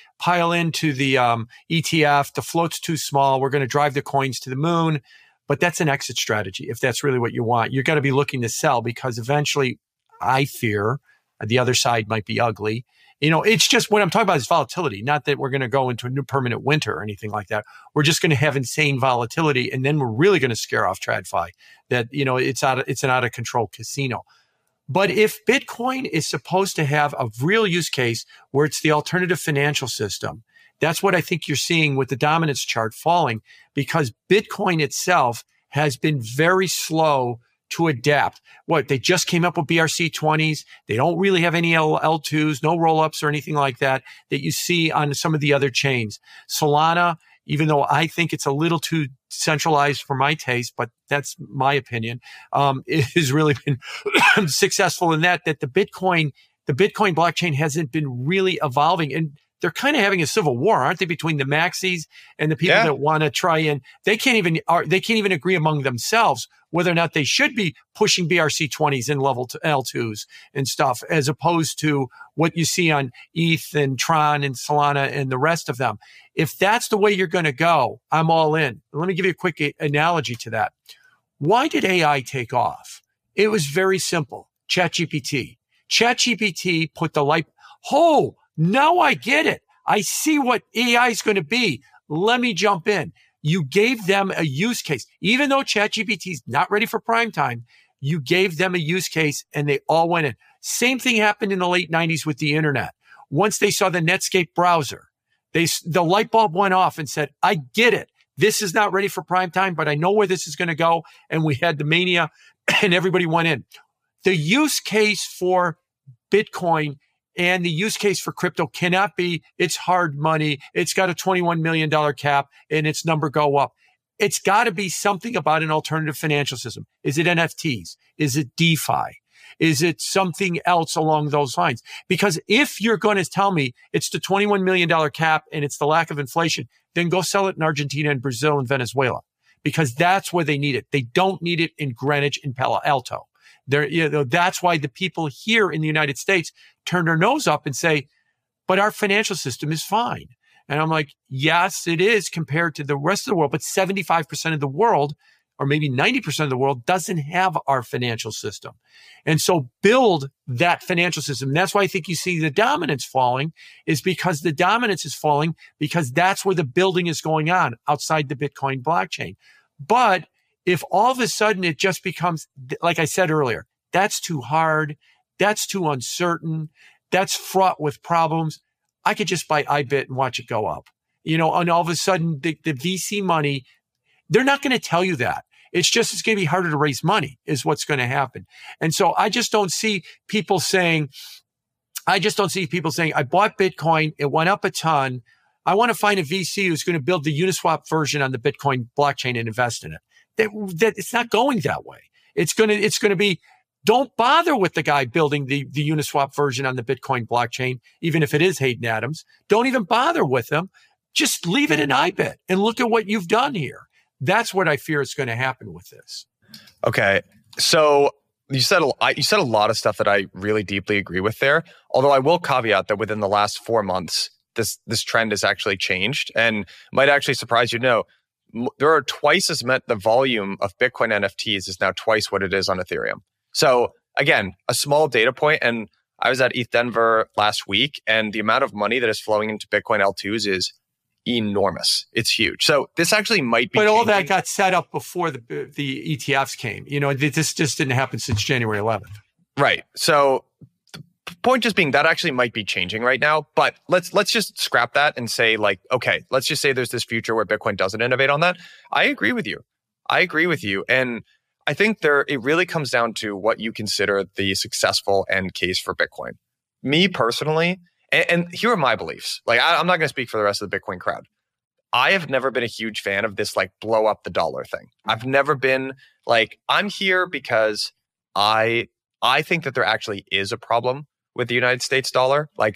ETF. The float's too small. We're going to drive the coins to the moon. But that's an exit strategy. If that's really what you want, you're going to be looking to sell because eventually I fear the other side might be ugly. It's just what I'm talking about is volatility, not that we're going to go into a new permanent winter or anything like that. We're just going to have insane volatility. And then we're really going to scare off TradFi that, it's an out of control casino. But if Bitcoin is supposed to have a real use case where it's the alternative financial system, that's what I think you're seeing with the dominance chart falling because Bitcoin itself has been very slow to adapt. They just came up with BRC20s. They don't really have any L2s, no roll-ups or anything like that you see on some of the other chains. Solana, even though I think it's a little too centralized for my taste, but that's my opinion, it has really been successful in that the Bitcoin blockchain hasn't been really evolving. And they're kind of having a civil war, aren't they, between the maxis and the people that want to try and they can't even agree among themselves whether or not they should be pushing BRC20s and level L2s and stuff, as opposed to what you see on ETH and Tron and Solana and the rest of them. If that's the way you're going to go, I'm all in. Let me give you a quick analogy to that. Why did AI take off? It was very simple. ChatGPT put the light. Oh, now I get it. I see what AI is going to be. Let me jump in. You gave them a use case. Even though ChatGPT is not ready for prime time, you gave them a use case and they all went in. Same thing happened in the late 90s with the internet. Once they saw the Netscape browser, the light bulb went off and said, I get it. This is not ready for prime time, but I know where this is going to go. And we had the mania and everybody went in. The use case for Bitcoin and the use case for crypto cannot be it's hard money. It's got a $21 million cap and its number go up. It's got to be something about an alternative financial system. Is it NFTs? Is it DeFi? Is it something else along those lines? Because if you're going to tell me it's the $21 million cap and it's the lack of inflation, then go sell it in Argentina and Brazil and Venezuela, because that's where they need it. They don't need it in Greenwich and Palo Alto. That's why the people here in the United States turn their nose up and say, but our financial system is fine. And I'm like, yes, it is compared to the rest of the world, but 75% of the world, or maybe 90% of the world, doesn't have our financial system. And so build that financial system. And that's why I think you see the dominance falling, is because the dominance is falling because that's where the building is going on outside the Bitcoin blockchain. But if all of a sudden it just becomes, like I said earlier, that's too hard, that's too uncertain, that's fraught with problems, I could just buy iBit and watch it go up. And all of a sudden the VC money, they're not going to tell you that. It's going to be harder to raise money is what's going to happen. And so I just don't see people saying, I bought Bitcoin, it went up a ton. I want to find a VC who's going to build the Uniswap version on the Bitcoin blockchain and invest in it. That it's not going that way. It's going to be, don't bother with the guy building the Uniswap version on the Bitcoin blockchain, even if it is Hayden Adams. Don't even bother with them. Just leave it in iBit and look at what you've done here. That's what I fear is going to happen with this. Okay. So you said a lot of stuff that I really deeply agree with there. Although I will caveat that within the last 4 months, this trend has actually changed, and might actually surprise you to know there are twice as much. The volume of Bitcoin NFTs is now twice what it is on Ethereum. So again, a small data point, and I was at ETH Denver last week, and the amount of money that is flowing into Bitcoin L2s is enormous. It's huge. So this actually might be. But changing. all that got set up before the ETFs came. This just didn't happen since January 11th. Right. So the point just being that actually might be changing right now. But let's just scrap that and say, like, okay, let's just say there's this future where Bitcoin doesn't innovate on that. I agree with you. And I think it really comes down to what you consider the successful end case for Bitcoin. Me personally, and here are my beliefs. Like, I'm not going to speak for the rest of the Bitcoin crowd. I have never been a huge fan of this, like, blow up the dollar thing. I've never been like, I'm here because I think that there actually is a problem with the United States dollar. Like,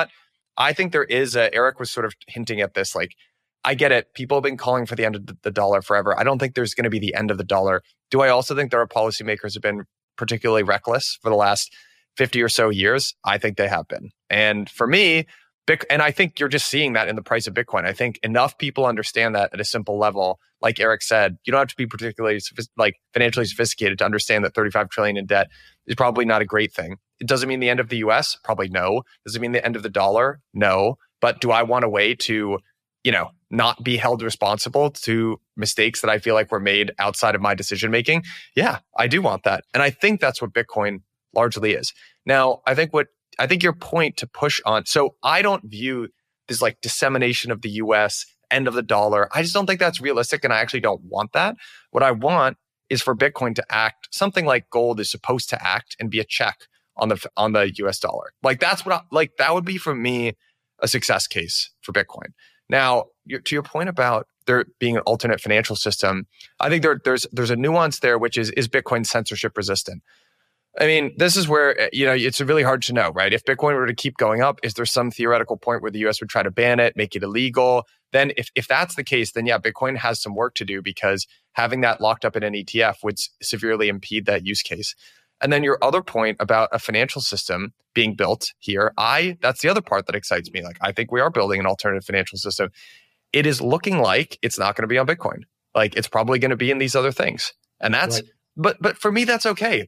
I think there is Eric was sort of hinting at this, like, I get it. People have been calling for the end of the dollar forever. I don't think there's going to be the end of the dollar. Do I also think there are policymakers who have been particularly reckless for the last 50 or so years? I think they have been. And for me, and I think you're just seeing that in the price of Bitcoin. I think enough people understand that at a simple level. Like Eric said, you don't have to be particularly financially sophisticated to understand that 35 trillion in debt is probably not a great thing. It doesn't mean the end of the US? Probably no. Does it mean the end of the dollar? No. But do I want a way to, not be held responsible to mistakes that I feel like were made outside of my decision making? Yeah, I do want that. And I think that's what Bitcoin largely is. Now, I think your point to push on, so I don't view this like dissemination of the US, end of the dollar. I just don't think that's realistic, and I actually don't want that. What I want is for Bitcoin to act something like gold is supposed to act and be a check on the US dollar. Like, that's what that would be for me a success case for Bitcoin. Now, to your point about there being an alternate financial system, I think there's a nuance there, which is Bitcoin censorship resistant? I mean, this is where, it's really hard to know, right? If Bitcoin were to keep going up, is there some theoretical point where the US would try to ban it, make it illegal? Then if that's the case, then yeah, Bitcoin has some work to do, because having that locked up in an ETF would severely impede that use case. And then your other point about a financial system being built here, that's the other part that excites me. Like, I think we are building an alternative financial system. It is looking like it's not going to be on Bitcoin. Like, it's probably going to be in these other things. And that's, right. But for me, that's okay.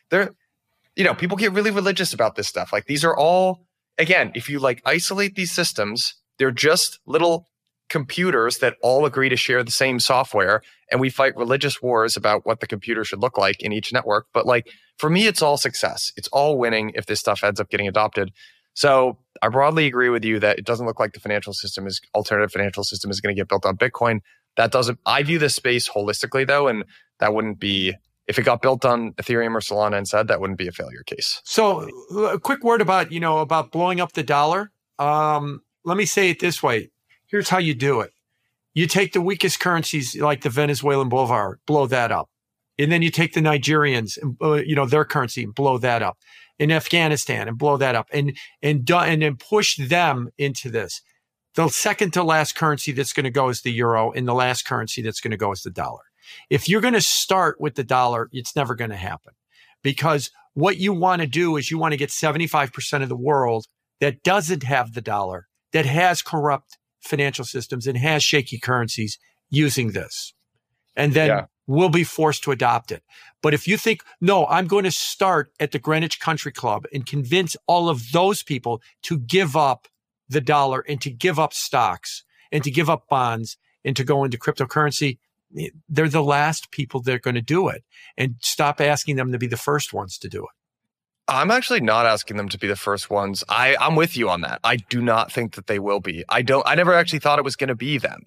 People get really religious about this stuff. Like, these are all, again, if you like isolate these systems, they're just little computers that all agree to share the same software, and we fight religious wars about what the computer should look like in each network. But like, for me, it's all success. It's all winning if this stuff ends up getting adopted. So I broadly agree with you that it doesn't look like the alternative financial system is going to get built on Bitcoin. I view this space holistically though, and that wouldn't be, if it got built on Ethereum or Solana instead, that wouldn't be a failure case. So a quick word about blowing up the dollar. Let me say it this way. Here's how you do it. You take the weakest currencies like the Venezuelan bolivar, blow that up. And then you take the Nigerians, their currency, and blow that up. In Afghanistan, and blow that up. And then push them into this. The second to last currency that's going to go is the euro, and the last currency that's going to go is the dollar. If you're going to start with the dollar, it's never going to happen. Because what you want to do is you want to get 75% of the world that doesn't have the dollar, that has corrupt financial systems and has shaky currencies using this. And then we'll be forced to adopt it. But if you think, no, I'm going to start at the Greenwich Country Club and convince all of those people to give up the dollar and to give up stocks and to give up bonds and to go into cryptocurrency, they're the last people that are going to do it. And stop asking them to be the first ones to do it. I'm actually not asking them to be the first ones. I'm with you on that. I do not think that they will be. I never actually thought it was going to be them.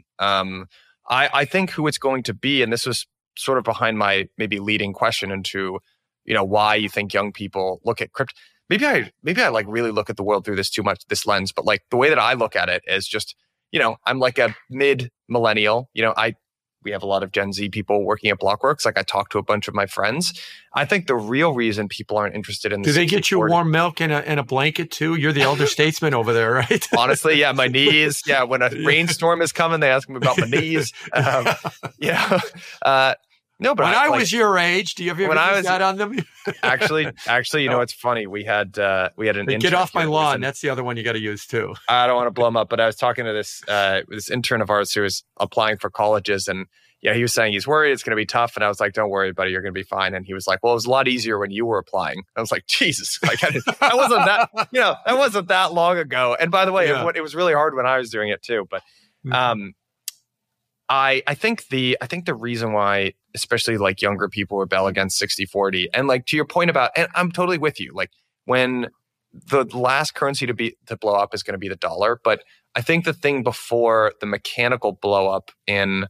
I think who it's going to be, and this was sort of behind my maybe leading question into, why you think young people look at crypto. Maybe I like really look at the world through this lens, but like the way that I look at it is just, I'm like a mid-millennial. We have a lot of Gen Z people working at Blockworks. Like, I talk to a bunch of my friends. I think the real reason people aren't interested in this. Do they get you warm milk and a blanket too? You're the elder statesman over there, right? Honestly, yeah, my knees. Yeah, when a rainstorm is coming, they ask me about my knees. No, but when I was your age, do you ever got on them? actually, you know, it's funny. We had an intern. Get off my lawn. That's the other one you got to use too. I don't want to blow him up, but I was talking to this intern of ours who was applying for colleges, and yeah, he was saying he's worried it's going to be tough, and I was like, "Don't worry, buddy, you're going to be fine." And he was like, "Well, it was a lot easier when you were applying." I was like, "Jesus, like I wasn't that, you know, that wasn't that long ago." And by the way, it was really hard when I was doing it too. But I think the reason why, especially like younger people rebel against 60-40, and like to your point about, and I'm totally with you, like when the last currency to blow up is going to be the dollar, but I think the thing before the mechanical blow up in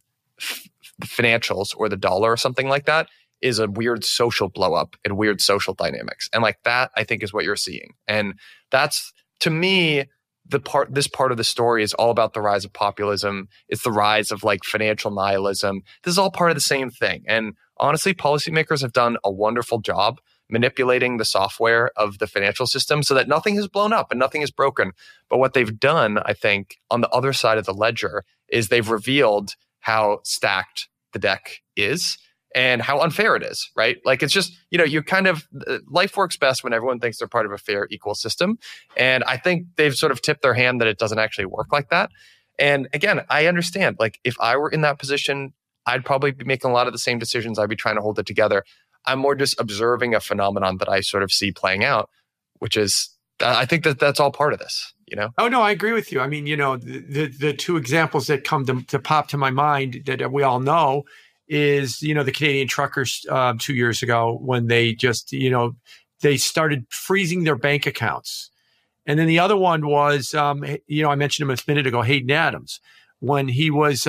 financials or the dollar or something like that is a weird social blow up and weird social dynamics, and like that I think is what you're seeing, and that's to me. This part of the story is all about the rise of populism. It's the rise of like financial nihilism. This is all part of the same thing. And honestly, policymakers have done a wonderful job manipulating the software of the financial system so that nothing has blown up and nothing is broken. But what they've done, I think, on the other side of the ledger is they've revealed how stacked the deck is and how unfair it is, right? Like it's just, you know, you kind of, life works best when everyone thinks they're part of a fair, equal system. And I think they've sort of tipped their hand that it doesn't actually work like that. And again, I understand, like if I were in that position, I'd probably be making a lot of the same decisions. I'd be trying to hold it together. I'm more just observing a phenomenon that I sort of see playing out, which is, I think that's all part of this, you know? Oh, no, I agree with you. I mean, you know, the two examples that come to pop to my mind that we all know is, you know, the Canadian truckers 2 years ago when they just, you know, they started freezing their bank accounts. And then the other one was, you know, I mentioned him a minute ago, Hayden Adams, when he was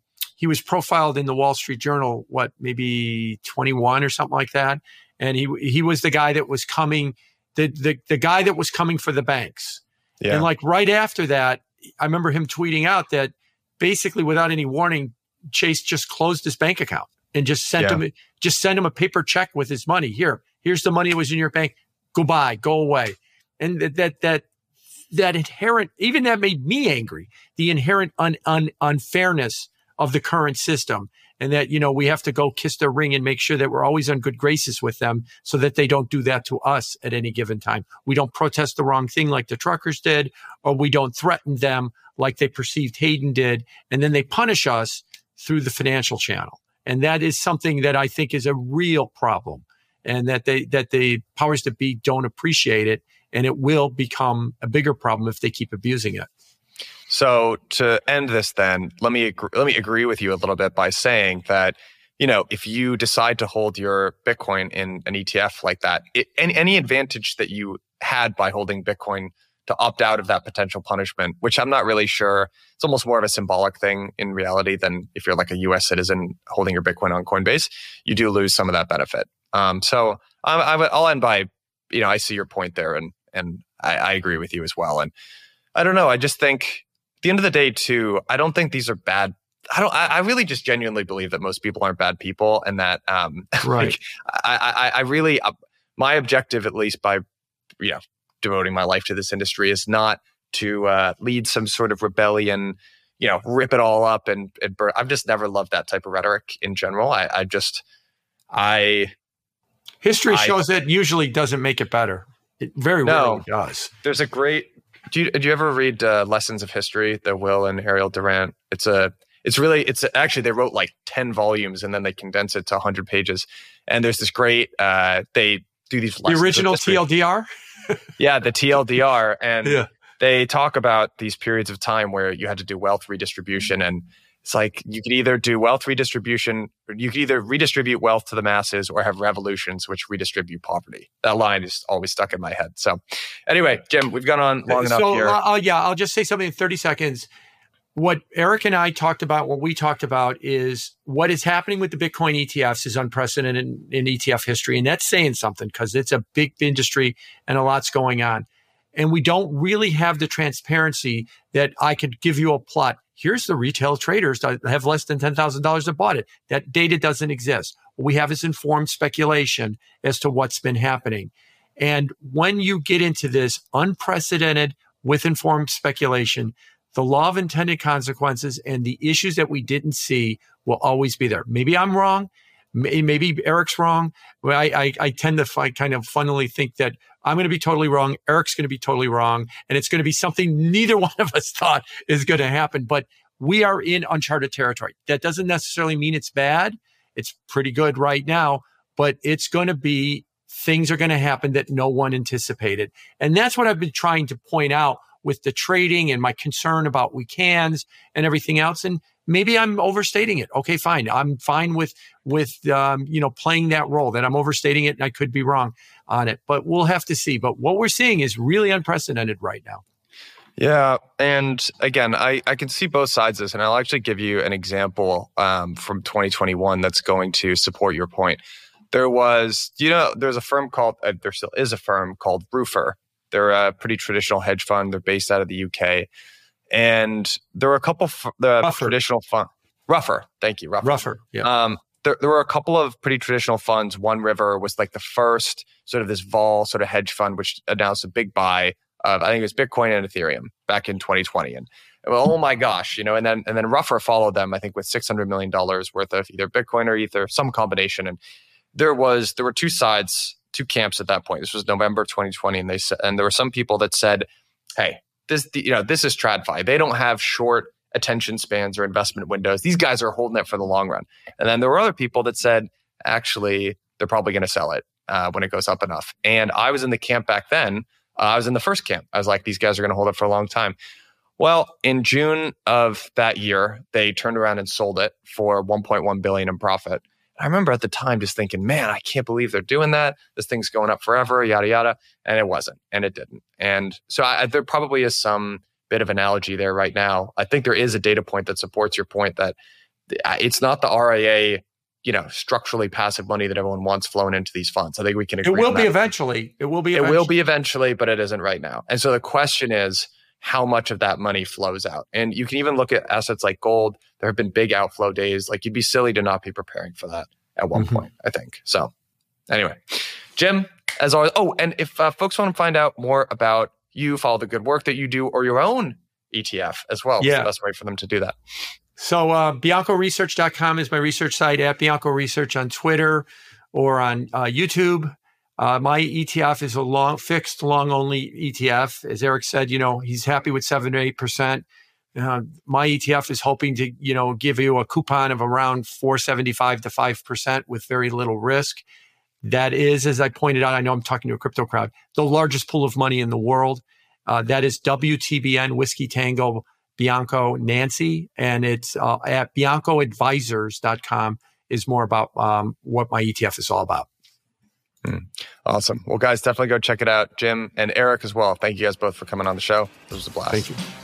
profiled in the Wall Street Journal, maybe 21 or something like that. And he was the guy that was coming, the guy that was coming for the banks. Yeah. And like right after that, I remember him tweeting out that basically without any warning, Chase just closed his bank account and just sent him a paper check with his money. Here's the money that was in your bank. Goodbye, go away. And that inherent, even that made me angry, the inherent unfairness of the current system. And that, you know, we have to go kiss their ring and make sure that we're always on good graces with them so that they don't do that to us at any given time. We don't protest the wrong thing like the truckers did, or we don't threaten them like they perceived Hayden did. And then they punish us through the financial channel. And that is something that I think is a real problem, and that the powers that be don't appreciate it. And it will become a bigger problem if they keep abusing it. So to end this, then let me agree with you a little bit by saying that, you know, if you decide to hold your Bitcoin in an ETF like that, any advantage that you had by holding Bitcoin to opt out of that potential punishment, which I'm not really sure, it's almost more of a symbolic thing in reality than if you're like a U.S. citizen holding your Bitcoin on Coinbase, you do lose some of that benefit. So I'll end by, you know, I see your point there, and I agree with you as well. And I don't know, I just think at the end of the day too, I don't think these are bad. I really just genuinely believe that most people aren't bad people, and that right. Like, I really my objective, at least by, you know, devoting my life to this industry, is not to lead some sort of rebellion, you know, rip it all up and burn. I've just never loved that type of rhetoric in general. History shows it usually doesn't make it better. It very rarely does. There's a great. Do you ever read Lessons of History, the Will and Ariel Durant? It's actually they wrote like 10 volumes and then they condense it to 100 pages. And there's this great. They do these. The original TLDR. Yeah, the TLDR, and they talk about these periods of time where you had to do wealth redistribution, and it's like you could either do wealth redistribution, or you could either redistribute wealth to the masses or have revolutions which redistribute poverty. That line is always stuck in my head. So anyway, Jim, we've gone on long enough here. I'll just say something in 30 seconds. What Eric and I talked about, what we talked about, is what is happening with the Bitcoin ETFs is unprecedented in ETF history. And that's saying something because it's a big industry and a lot's going on. And we don't really have the transparency that I could give you a plot. Here's the retail traders that have less than $10,000 that bought it. That data doesn't exist. What we have is informed speculation as to what's been happening. And when you get into this unprecedented with informed speculation, the law of intended consequences and the issues that we didn't see will always be there. Maybe I'm wrong. Maybe Eric's wrong. I tend to kind of funnily think that I'm going to be totally wrong. Eric's going to be totally wrong. And it's going to be something neither one of us thought is going to happen. But we are in uncharted territory. That doesn't necessarily mean it's bad. It's pretty good right now, but it's going to be, things are going to happen that no one anticipated. And that's what I've been trying to point out with the trading and my concern about weekends and everything else. And maybe I'm overstating it. Okay, fine. I'm fine with playing that role, that I'm overstating it and I could be wrong on it, but we'll have to see. But what we're seeing is really unprecedented right now. Yeah. And again, I can see both sides of this, and I'll actually give you an example from 2021 that's going to support your point. There's a firm called, there still is a firm called Ruffer. They're a pretty traditional hedge fund. They're based out of the UK. And there were a couple traditional funds. Ruffer. Thank you. Ruffer. Yeah. There were a couple of pretty traditional funds. One River was like the first sort of this vol sort of hedge fund, which announced a big buy of, I think it was Bitcoin and Ethereum back in 2020. And well, oh my gosh, and then Ruffer followed them, I think, with $600 million worth of either Bitcoin or Ether, some combination. And there were two camps at that point. This was November 2020, and there were some people that said, "Hey, this is TradFi. They don't have short attention spans or investment windows. These guys are holding it for the long run." And then there were other people that said, "Actually, they're probably going to sell it when it goes up enough." And I was in the camp back then. I was in the first camp. I was like, "These guys are going to hold it for a long time." Well, in June of that year, they turned around and sold it for $1.1 billion in profit. I remember at the time just thinking, man, I can't believe they're doing that. This thing's going up forever, yada, yada. And it wasn't, and it didn't. And so there probably is some bit of analogy there right now. I think there is a data point that supports your point that it's not the RIA, structurally passive money that everyone wants flowing into these funds. I think we can agree on that. It will be eventually, but it isn't right now. And so the question is, how much of that money flows out? And you can even look at assets like gold. There have been big outflow days. Like, you'd be silly to not be preparing for that at one point, I think. So anyway, Jim, as always. Oh, and if folks want to find out more about you, follow the good work that you do, or your own ETF as well, what's the best way for them to do that? So BiancoResearch.com is my research site, at Bianco Research on Twitter or on YouTube. My ETF is a fixed long-only ETF. As Eric said, he's happy with 7 to 8%. My ETF is hoping to, give you a coupon of around 4.75 to 5% with very little risk. That is, as I pointed out, I know I'm talking to a crypto crowd, the largest pool of money in the world. That is WTBN Whiskey Tango Bianco Nancy, and it's at BiancoAdvisors.com is more about what my ETF is all about. Awesome. Well, guys, definitely go check it out. Jim and Eric as well. Thank you guys both for coming on the show. This was a blast. Thank you.